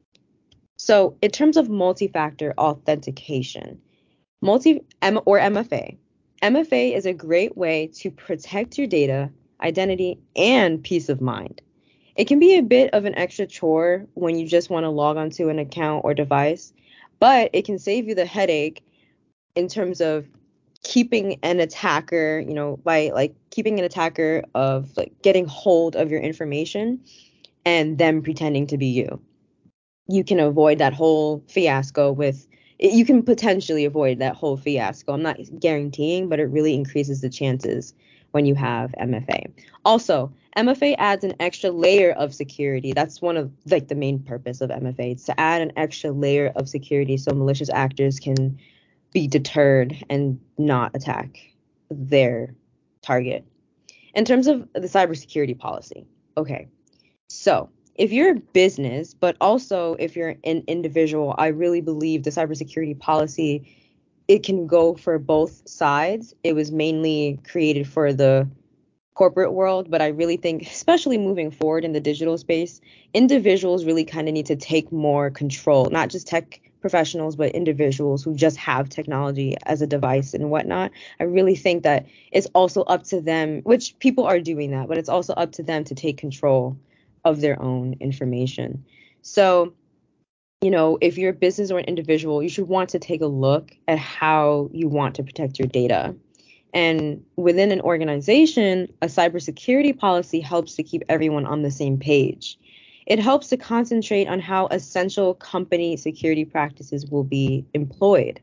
So in terms of multi-factor authentication, multi or M F A, M F A is a great way to protect your data, identity, and peace of mind. It can be a bit of an extra chore when you just want to log onto an account or device, but it can save you the headache in terms of keeping an attacker, you know, by like keeping an attacker of like getting hold of your information and them pretending to be you. You can avoid that whole fiasco with, you can potentially avoid that whole fiasco. I'm not guaranteeing, but it really increases the chances when you have M F A. Also, M F A adds an extra layer of security. That's one of like the main purpose of M F A. It's to add an extra layer of security so malicious actors can be deterred and not attack their target. In terms of the cybersecurity policy, okay, so if you're a business, but also if you're an individual, I really believe the cybersecurity policy, it can go for both sides. It was mainly created for the corporate world, but I really think, especially moving forward in the digital space, individuals really kind of need to take more control, not just tech professionals, but individuals who just have technology as a device and whatnot. I really think that it's also up to them, which people are doing that, but it's also up to them to take control of their own information. So, you know, if you're a business or an individual, you should want to take a look at how you want to protect your data. And within an organization, a cybersecurity policy helps to keep everyone on the same page. It helps to concentrate on how essential company security practices will be employed.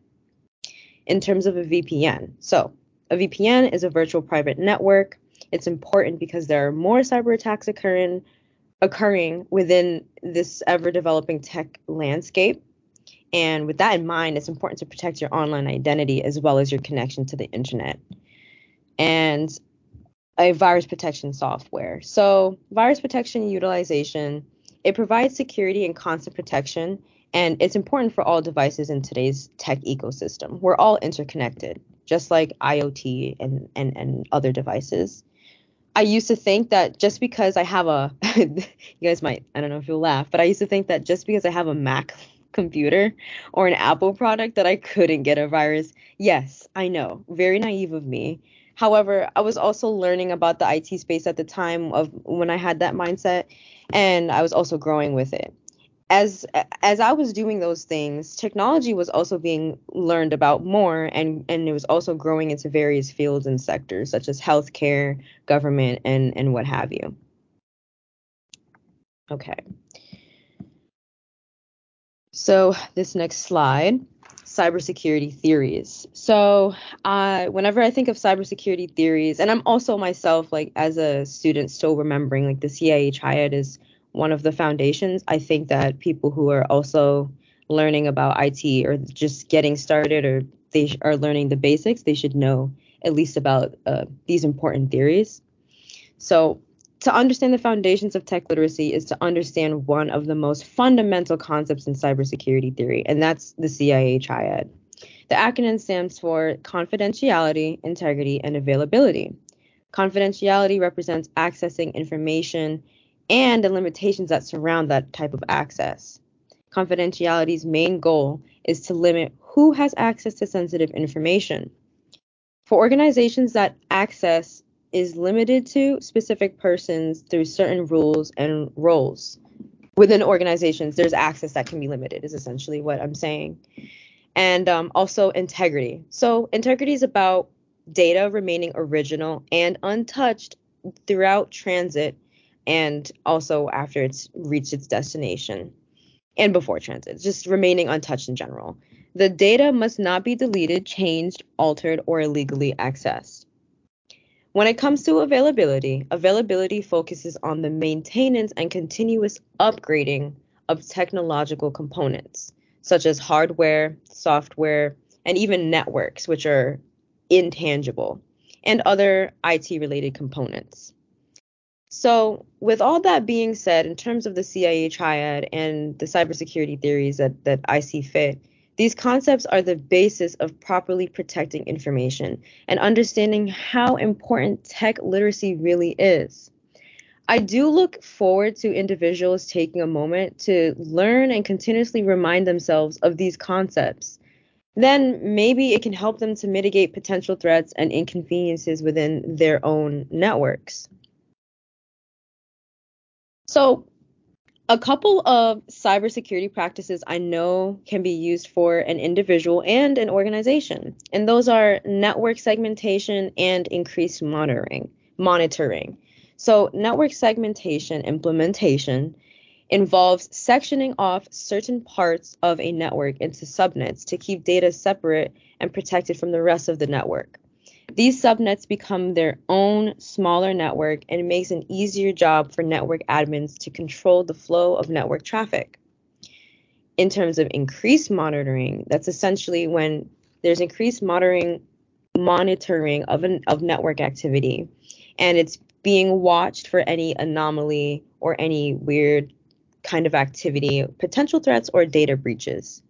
In terms of a V P N, so a V P N is a virtual private network. It's important because there are more cyber attacks occurring occurring within this ever-developing tech landscape. And with that in mind, it's important to protect your online identity as well as your connection to the internet. And a virus protection software. So virus protection utilization It provides security and constant protection, and it's important for all devices in today's tech ecosystem. We're all interconnected, just like IoT and, and, and other devices. I used to think that just because I have a, you guys might, I don't know if you'll laugh, but I used to think that just because I have a Mac computer or an Apple product that I couldn't get a virus. Yes, I know, very naive of me. However, I was also learning about the I T space at the time of when I had that mindset, and I was also growing with it. As as I was doing those things, technology was also being learned about more, and and it was also growing into various fields and sectors such as healthcare, government, and and what have you. Okay. So this next slide, cybersecurity theories. So uh, whenever I think of cybersecurity theories, and I'm also myself, like as a student, still remembering like the C I A triad is one of the foundations. I think that people who are also learning about I T or just getting started, or they are learning the basics, they should know at least about uh, these important theories. So to understand the foundations of tech literacy is to understand one of the most fundamental concepts in cybersecurity theory, and that's the C I A triad. The acronym stands for confidentiality, integrity, and availability. Confidentiality represents accessing information and the limitations that surround that type of access. Confidentiality's main goal is to limit who has access to sensitive information. For organizations, that access is limited to specific persons through certain rules and roles. Within organizations, there's access that can be limited, is essentially what I'm saying. And um, also integrity. So integrity is about data remaining original and untouched throughout transit, and also after it's reached its destination and before transit, just remaining untouched in general. The data must not be deleted, changed, altered, or illegally accessed. When it comes to availability, availability focuses on the maintenance and continuous upgrading of technological components, such as hardware, software, and even networks, which are intangible, and other I T-related components. So with all that being said, in terms of the C I A triad and the cybersecurity theories that, that I see fit, these concepts are the basis of properly protecting information and understanding how important tech literacy really is. I do look forward to individuals taking a moment to learn and continuously remind themselves of these concepts. Then maybe it can help them to mitigate potential threats and inconveniences within their own networks. So, a couple of cybersecurity practices I know can be used for an individual and an organization, and those are network segmentation and increased monitoring. Monitoring. So, network segmentation implementation involves sectioning off certain parts of a network into subnets to keep data separate and protected from the rest of the network. These subnets become their own smaller network, and it makes an easier job for network admins to control the flow of network traffic. In terms of increased monitoring, that's essentially when there's increased monitoring monitoring of an, of network activity, and it's being watched for any anomaly or any weird kind of activity, potential threats, or data breaches.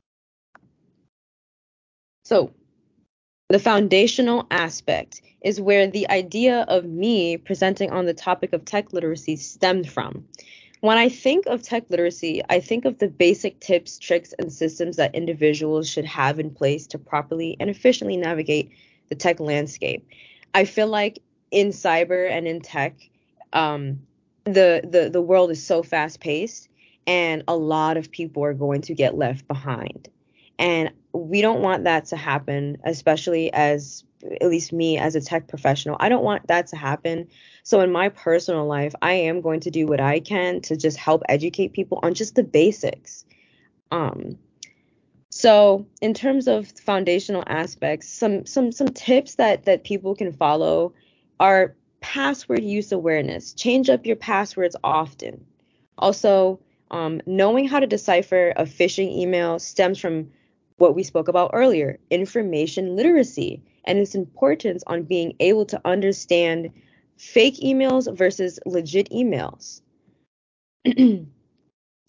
So, the foundational aspect is where the idea of me presenting on the topic of tech literacy stemmed from. When I think of tech literacy, I think of the basic tips, tricks, and systems that individuals should have in place to properly and efficiently navigate the tech landscape. I feel like in cyber and in tech, um, the, the, the world is so fast paced, and a lot of people are going to get left behind. And we don't want that to happen, especially as, at least me as a tech professional, I don't want that to happen. So in my personal life, I am going to do what I can to just help educate people on just the basics. Um, so in terms of foundational aspects, some some some tips that that people can follow are password use awareness. Change up your passwords often. Also, um, knowing how to decipher a phishing email stems from what we spoke about earlier, information literacy, and its importance on being able to understand fake emails versus legit emails.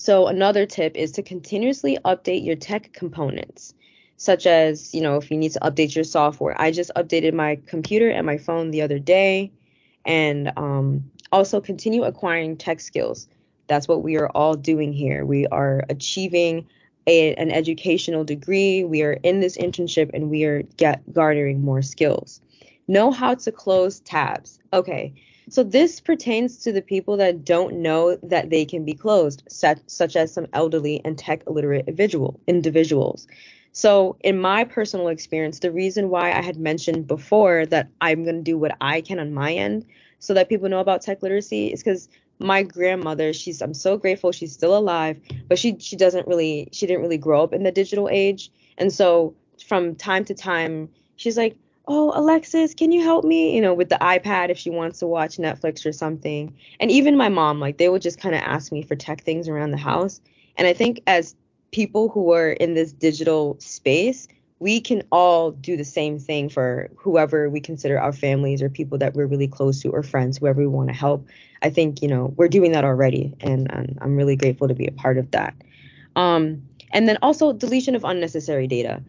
So another tip is to continuously update your tech components, such as, you know, if you need to update your software. I just updated my computer and my phone the other day, and um, also continue acquiring tech skills. That's what we are all doing here. We are achieving a, an educational degree. We are in this internship, and we are get, garnering more skills. Know how to close tabs. Okay, so this pertains to the people that don't know that they can be closed, such, such as some elderly and tech illiterate individual, individuals. So in my personal experience, the reason why I had mentioned before that I'm going to do what I can on my end so that people know about tech literacy is because my grandmother, she's I'm so grateful she's still alive, but she she doesn't really she didn't really grow up in the digital age. And so from time to time, she's like, "Oh, Alexis, can you help me?" You know, with the iPad if she wants to watch Netflix or something. And even my mom, like they would just kind of ask me for tech things around the house. And I think as people who are in this digital space, we can all do the same thing for whoever we consider our families or people that we're really close to or friends, whoever we want to help. I think, you know, we're doing that already, and, and I'm really grateful to be a part of that. Um, and then also deletion of unnecessary data.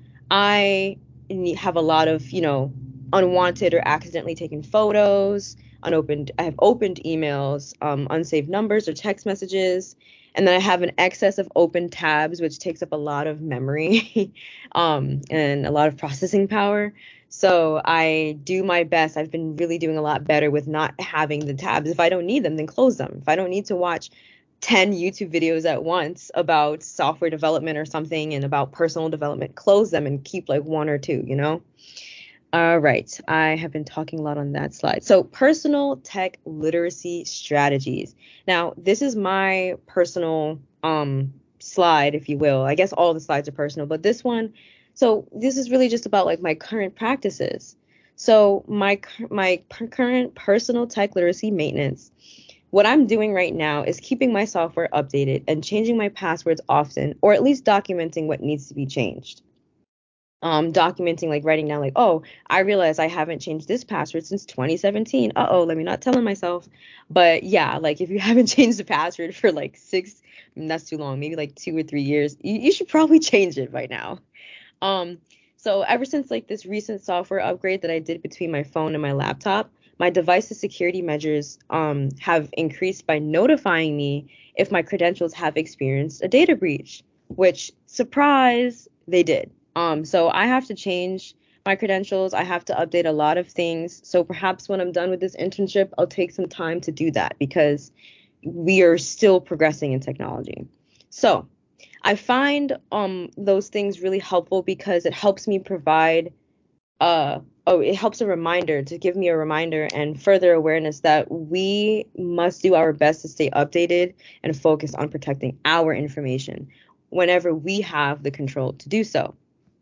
I have a lot of, you know, unwanted or accidentally taken photos, unopened, I have opened emails, um, unsaved numbers or text messages. And then I have an excess of open tabs, which takes up a lot of memory um, and a lot of processing power. So I do my best. I've been really doing a lot better with not having the tabs. If I don't need them, then close them. If I don't need to watch ten YouTube videos at once about software development or something and about personal development, close them and keep like one or two, you know? All right. I have been talking a lot on that slide. So personal tech literacy strategies. Now, this is my personal um, slide, if you will. I guess all the slides are personal, but this one, so this is really just about like my current practices. So my my current personal tech literacy maintenance. What I'm doing right now is keeping my software updated and changing my passwords often, or at least documenting what needs to be changed. Um, documenting, like writing down, like, oh, I realize I haven't changed this password since twenty seventeen. Uh oh, let me not tell myself. But yeah, like if you haven't changed the password for like six, I mean, that's too long, maybe like two or three years, you, you should probably change it by now. Um, so ever since like this recent software upgrade that I did between my phone and my laptop, my device's security measures um, have increased by notifying me if my credentials have experienced a data breach, which, surprise, they did. Um, so I have to change my credentials. I have to update a lot of things. So perhaps when I'm done with this internship, I'll take some time to do that because we are still progressing in technology. So I find um those things really helpful because it helps me provide uh oh it helps a reminder to give me a reminder and further awareness that we must do our best to stay updated and focus on protecting our information whenever we have the control to do so.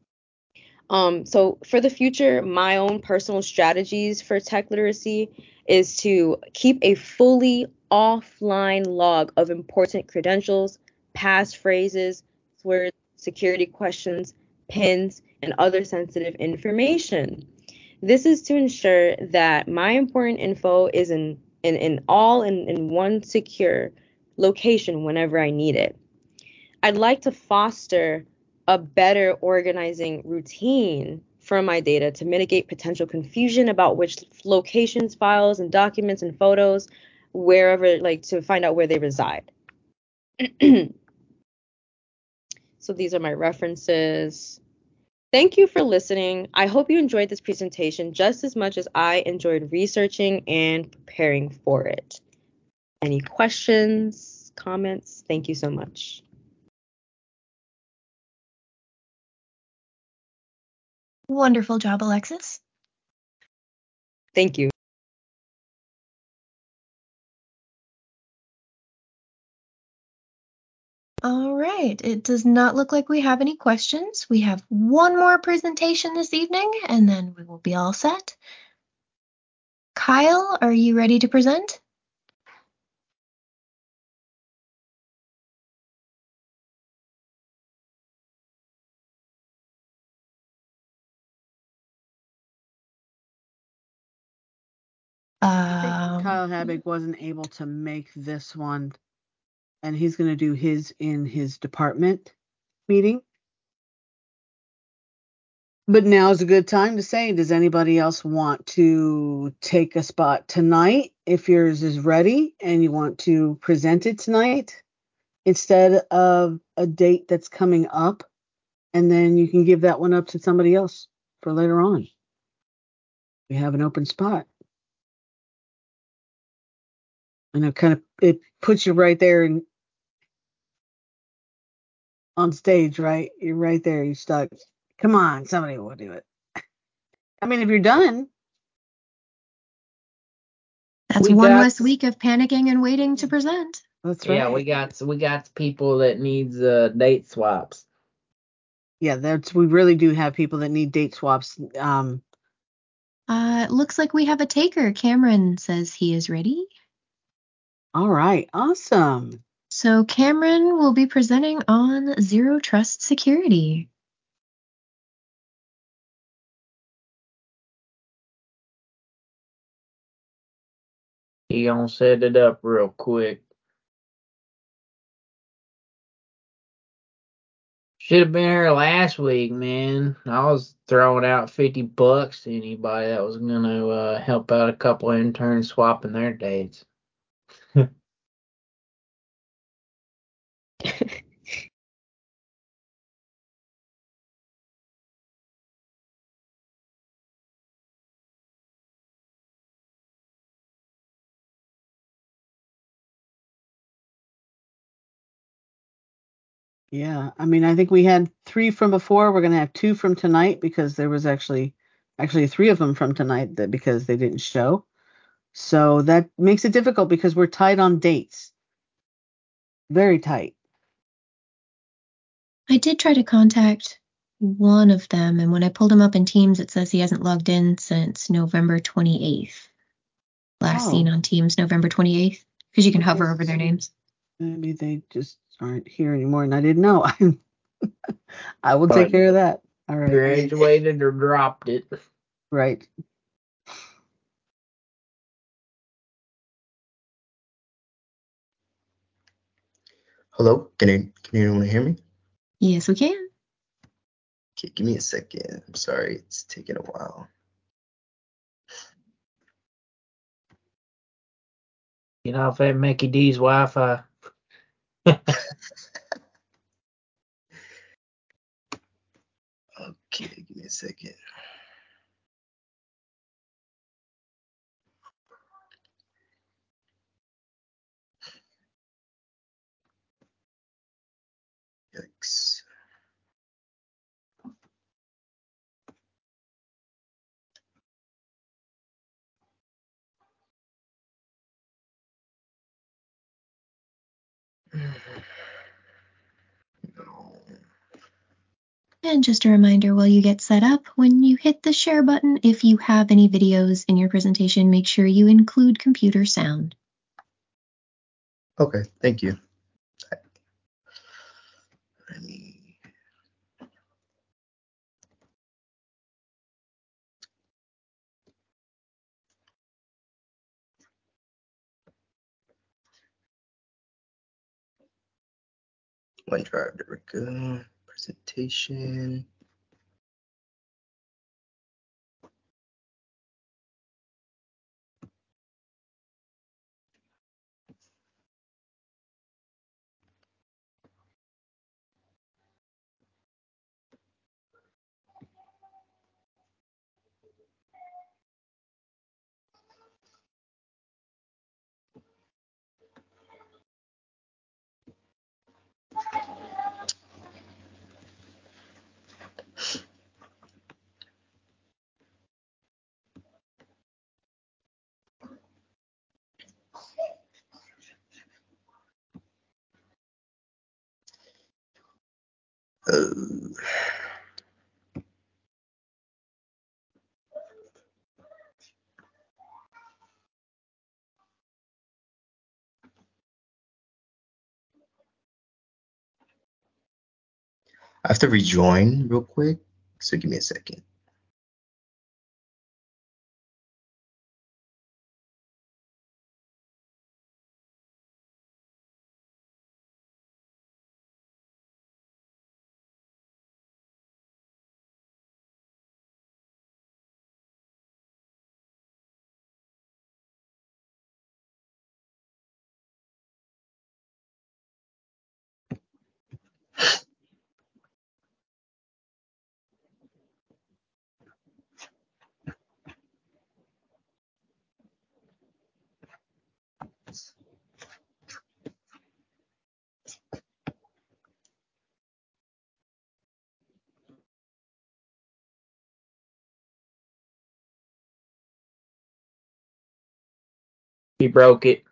Um, so for the future, my own personal strategies for tech literacy is to keep a fully offline log of important credentials, passphrases, words, security questions, pins, and other sensitive information. This is to ensure that my important info is in, in, in all in, in one secure location whenever I need it. I'd like to foster a better organizing routine for my data to mitigate potential confusion about which locations, files, and documents and photos, wherever, like to find out where they reside. So these are my references. Thank you for listening. I hope you enjoyed this presentation just as much as I enjoyed researching and preparing for it. Any questions, comments? Thank you so much. Wonderful job, Alexis. Thank you. All right. It does not look like we have any questions. We have one more presentation this evening, and then we will be all set. Kyle, are you ready to present? I think Um, Kyle Habig wasn't able to make this one. and he's going to do his in his department meeting. But now's a good time to say, does anybody else want to take a spot tonight if yours is ready and you want to present it tonight instead of a date that's coming up, and then you can give that one up to somebody else for later on. We have an open spot. And it kind of it puts you right there in, on stage, right? You're right there. You're stuck. Come on, somebody will do it. I mean, if you're done, That's We one got less week of panicking and waiting to present. that's yeah, right. we got we got people that needs uh, date swaps. Yeah, that's we really do have people that need date swaps. Um, Uh, looks like we have a taker. Cameron says he is ready. all right, awesome. So Cameron will be presenting on Zero Trust Security. He gonna set it up real quick. Should have been here last week, man. I was throwing out fifty bucks to anybody that was gonna uh, help out a couple interns swapping their dates. Yeah, I mean, I think we had three from before. We're gonna have two from tonight because there was actually actually three of them from tonight that because they didn't show. So that makes it difficult because we're tight on dates. Very tight. I did try to contact one of them, and when I pulled him up in Teams, it says he hasn't logged in since November twenty-eighth. Last seen Oh, on Teams, November twenty-eighth, because you can okay. hover over their names. Maybe they just aren't here anymore, and I didn't know. I will take But care of that. All right. graduated or dropped it. Right. Hello, can you can anyone hear me? Yes, we can. Okay, give me a second. I'm sorry, it's taking a while. Get off that Mickey D's Wi-Fi. Okay, give me a second. Yikes. No. And just a reminder while you get set up, when you hit the share button, if you have any videos in your presentation, make sure you include computer sound. Okay, thank you. Let me- OneDrive, there we go. Presentation. Uh, I have to rejoin real quick, so give me a second. He broke it.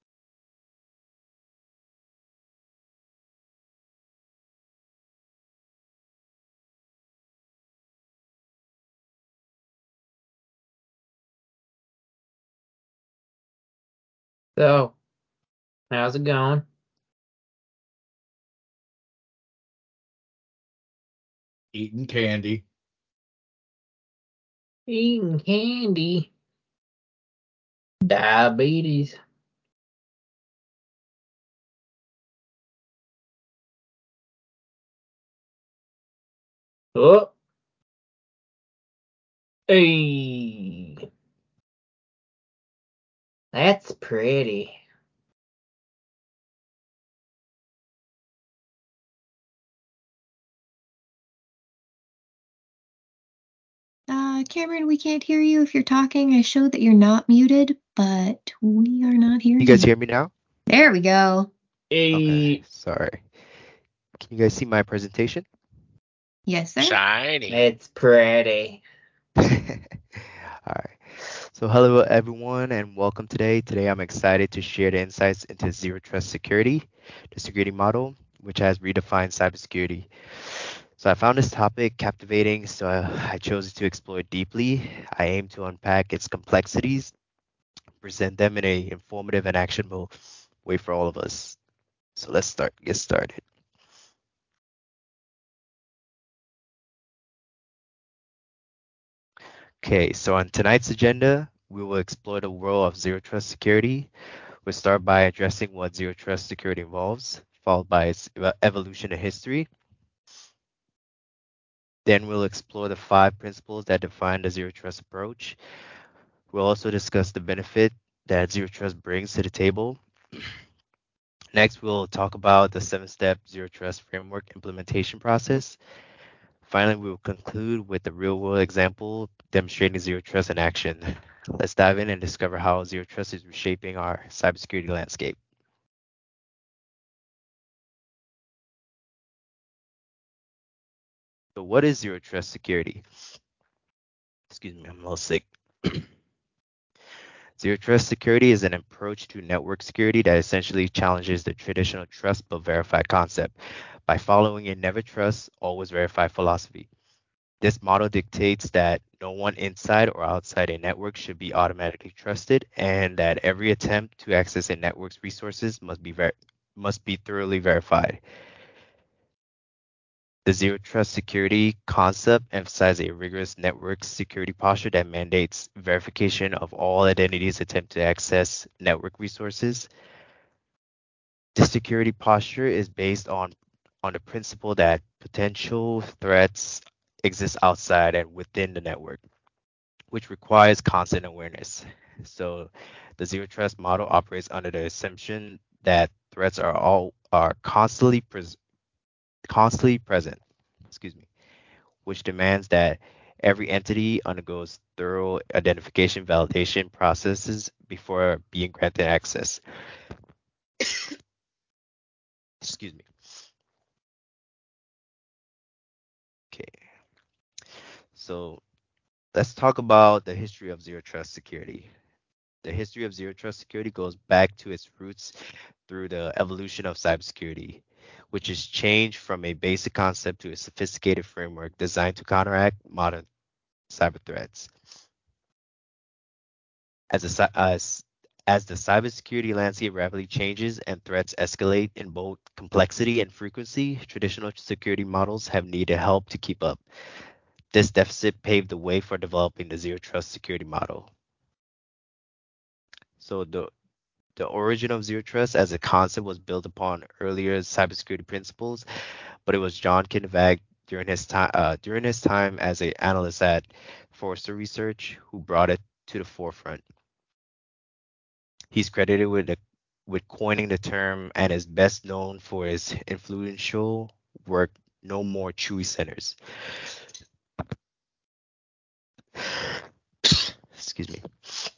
So, how's it going? Eating candy. Eating candy. Diabetes. Oh. Hey. That's pretty. Uh, Cameron, we can't hear you if you're talking. I showed that you're not muted, but we are not hearing You guys you. hear me now? There we go. Okay, sorry. Can you guys see my presentation? Yes, sir. Shiny. It's pretty. All right. So hello everyone and welcome today. Today I'm excited to share the insights into Zero Trust Security, the security model, which has redefined cybersecurity. So I found this topic captivating, so I chose to explore it deeply. I aim to unpack its complexities, present them in a informative and actionable way for all of us. So let's start, get started. Okay, so on tonight's agenda, we will explore the world of Zero Trust Security. We'll start by addressing what Zero Trust Security involves, followed by its evolution and history. Then we'll explore the five principles that define the Zero Trust approach. We'll also discuss the benefit that Zero Trust brings to the table. Next, we'll talk about the seven-step Zero Trust framework implementation process. Finally, we will conclude with a real-world example demonstrating Zero Trust in action. Let's dive in and discover how Zero Trust is reshaping our cybersecurity landscape. So what is Zero Trust Security? Excuse me, I'm a little sick. Zero Trust Security is an approach to network security that essentially challenges the traditional trust but verify concept by following a never trust, always verify philosophy. This model dictates that no one inside or outside a network should be automatically trusted, and that every attempt to access a network's resources must be ver- must be thoroughly verified. The Zero Trust Security concept emphasizes a rigorous network security posture that mandates verification of all identities attempt to access network resources. This security posture is based on on the principle that potential threats exist outside and within the network, which requires constant awareness. So the Zero Trust model operates under the assumption that threats are all are constantly pres- constantly present. Excuse me, which demands that every entity undergoes thorough identification validation processes before being granted access. Excuse me. Okay, so let's talk about the history of Zero Trust Security. The history of Zero Trust Security goes back to its roots through the evolution of cybersecurity, which has changed from a basic concept to a sophisticated framework designed to counteract modern cyber threats. As, a, cy- as, as the cybersecurity landscape rapidly changes and threats escalate in both complexity and frequency, traditional security models have needed help to keep up. This deficit paved the way for developing the Zero Trust Security model. So the The origin of Zero Trust as a concept was built upon earlier cybersecurity principles, but it was John Kinvag during his time uh, during his time as an analyst at Forrester Research who brought it to the forefront. He's credited with the, with coining the term and is best known for his influential work, no more Chewy centers. Excuse me.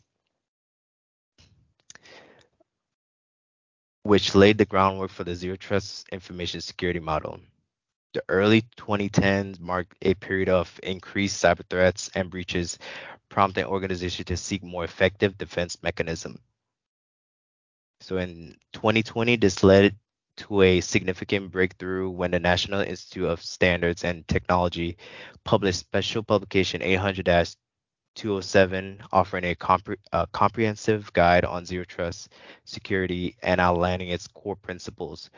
Which laid the groundwork for the Zero Trust information security model. The early twenty tens marked a period of increased cyber threats and breaches, prompting organizations to seek more effective defense mechanisms. So in twenty twenty, this led to a significant breakthrough when the National Institute of Standards and Technology published special publication eight hundred dash two oh seven, offering a, compre- a comprehensive guide on zero trust security and outlining its core principles.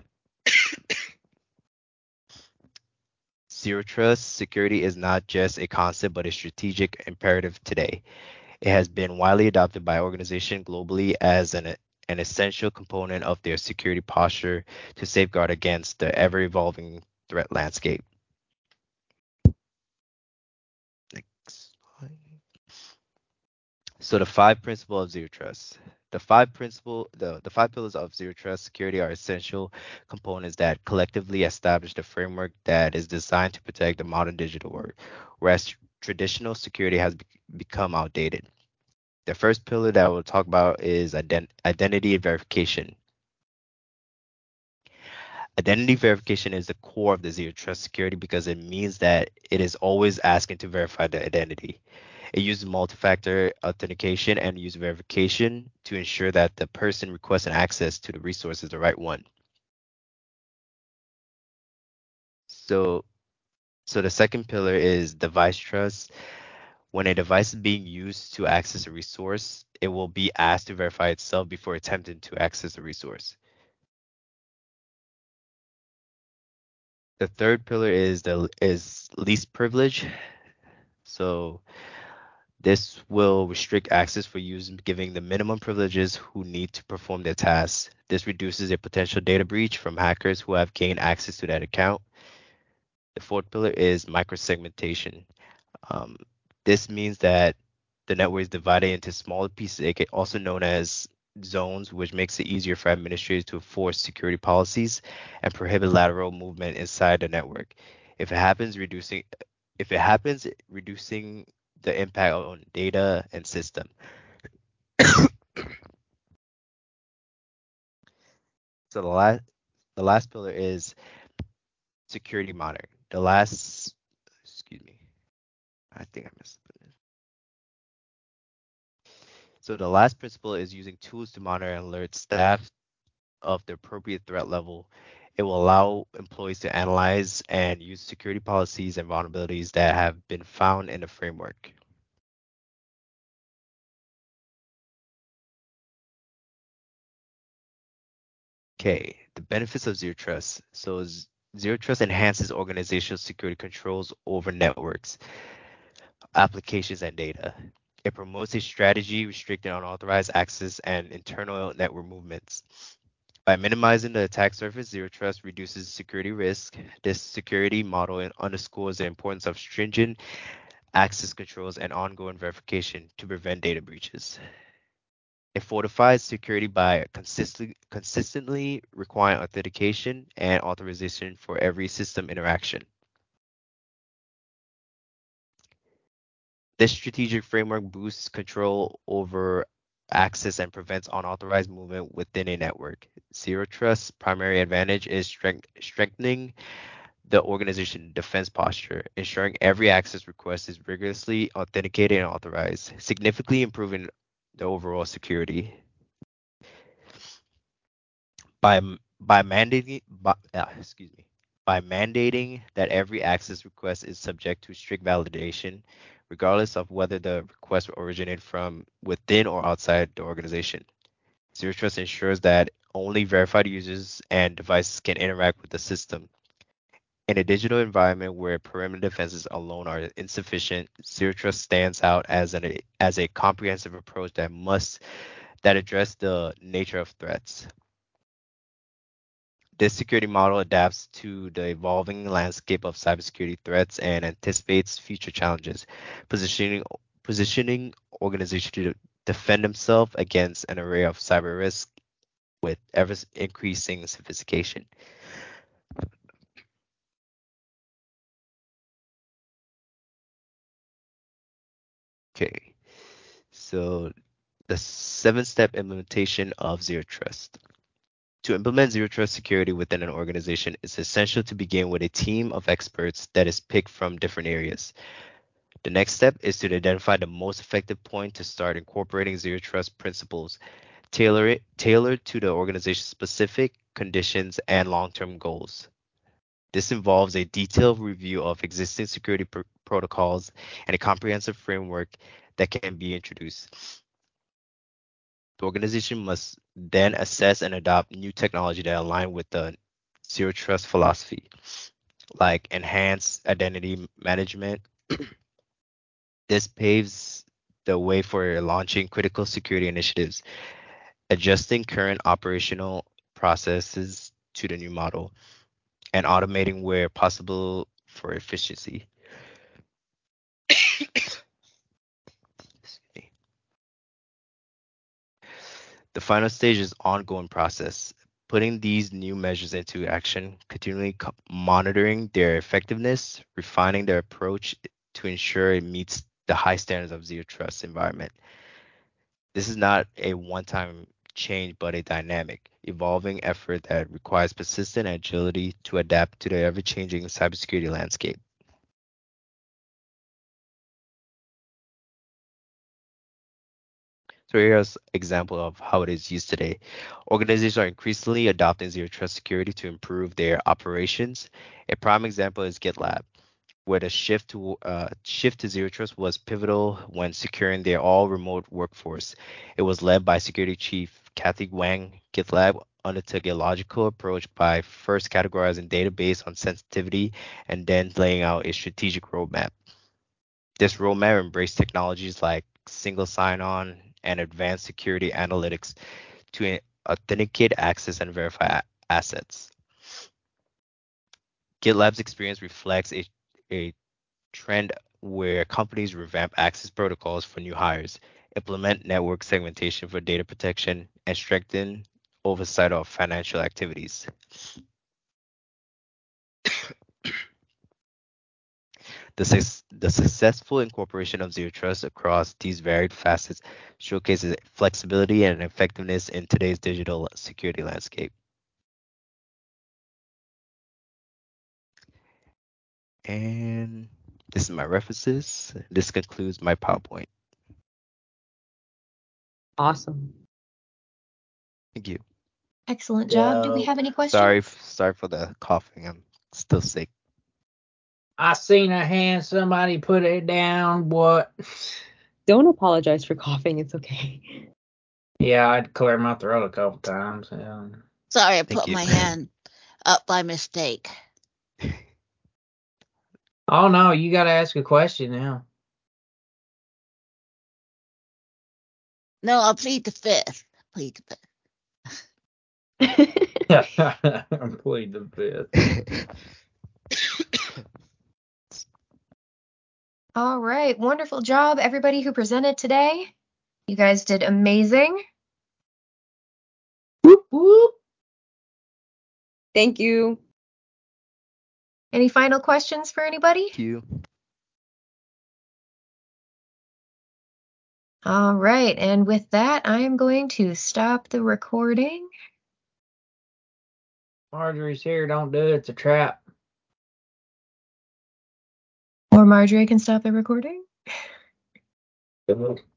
Zero trust security is not just a concept, but a strategic imperative today. It has been widely adopted by organizations globally as an, an essential component of their security posture to safeguard against the ever-evolving threat landscape. Next slide. So the five principles of zero trust. The five principle, the, the five pillars of zero trust security are essential components that collectively establish the framework that is designed to protect the modern digital world, whereas traditional security has be- become outdated. The first pillar that we'll talk about is ident- identity verification. Identity verification is the core of the zero trust security because it means that it is always asking to verify the identity. It uses multi-factor authentication and user verification to ensure that the person requesting access to the resource is the right one. So, so the second pillar is device trust. When a device is being used to access a resource, it will be asked to verify itself before attempting to access the resource. The third pillar is the is least privilege. So this will restrict access for users, giving the minimum privileges who need to perform their tasks. This reduces a potential data breach from hackers who have gained access to that account. The fourth pillar is microsegmentation. Um, this means that the network is divided into smaller pieces, also known as zones, which makes it easier for administrators to enforce security policies and prohibit lateral movement inside the network. If it happens, reducing if it happens, reducing the impact on data and system. So the last the last pillar is security monitoring. The last excuse me. I think I missed it. So the last principle is using tools to monitor and alert staff of the appropriate threat level. It will allow employees to analyze and use security policies and vulnerabilities that have been found in the framework. Okay, the benefits of zero trust. So z- zero trust enhances organizational security controls over networks, applications, and data. It promotes a strategy restricting unauthorized access and internal network movements. By minimizing the attack surface, zero trust reduces security risk. This security model underscores the importance of stringent access controls and ongoing verification to prevent data breaches. It fortifies security by consistently, consistently requiring authentication and authorization for every system interaction. This strategic framework boosts control over access and prevents unauthorized movement within a network. Zero Trust's primary advantage is strength, strengthening the organization defense posture, ensuring every access request is rigorously authenticated and authorized, significantly improving the overall security. By by mandating by, uh, excuse me by mandating that every access request is subject to strict validation, regardless of whether the request originated from within or outside the organization. Zero Trust ensures that only verified users and devices can interact with the system. In a digital environment where perimeter defenses alone are insufficient, Zero Trust stands out as an as a comprehensive approach that must that address the nature of threats. This security model adapts to the evolving landscape of cybersecurity threats and anticipates future challenges, positioning positioning organizations to defend themselves against an array of cyber risks with ever increasing sophistication. Okay. So the seven-step implementation of Zero Trust. To implement Zero Trust security within an organization, it's essential to begin with a team of experts that is picked from different areas. The next step is to identify the most effective point to start incorporating Zero Trust principles, tailor it, tailored to the organization's specific conditions and long-term goals. This involves a detailed review of existing security pr- protocols and a comprehensive framework that can be introduced. The organization must then assess and adopt new technology that align with the Zero Trust philosophy, like enhanced identity management. This paves the way for launching critical security initiatives, adjusting current operational processes to the new model, and automating where possible for efficiency. The final stage is ongoing process, putting these new measures into action, continually co- monitoring their effectiveness, refining their approach to ensure it meets the high standards of Zero Trust environment. This is not a one-time change, but a dynamic, evolving effort that requires persistent agility to adapt to the ever-changing cybersecurity landscape. So here's an example of how it is used today. Organizations are increasingly adopting Zero Trust security to improve their operations. A prime example is GitLab, where the shift to uh, shift to Zero Trust was pivotal when securing their all-remote workforce. It was led by Security Chief Kathy Wang. GitLab undertook a logical approach by first categorizing database on sensitivity and then laying out a strategic roadmap. This roadmap embraced technologies like single sign-on and advanced security analytics to authenticate access and verify a- assets. GitLab's experience reflects a, a trend where companies revamp access protocols for new hires, implement network segmentation for data protection, and strengthen oversight of financial activities. The, suc- the successful incorporation of Zero Trust across these varied facets showcases flexibility and effectiveness in today's digital security landscape. And this is my references. This concludes my PowerPoint. Awesome. Thank you. Excellent job. Do we So have any questions? Sorry, sorry for the coughing. I'm still sick. I seen a hand. Somebody put it down. What? Don't apologize for coughing. It's okay. Yeah, I'd clear my throat a couple times. Yeah. Sorry, I Thank put you. my hand up by mistake. Oh no, you got to ask a question now. No, I'll plead the fifth. Plead the fifth. Plead the fifth. All right. Wonderful job, everybody who presented today. You guys did amazing. Whoop, whoop. Thank you. Any final questions for anybody? Thank you. All right. And with that, I am going to stop the recording. Marjorie's here. Don't do it. It's a trap. Or Marjorie can stop the recording.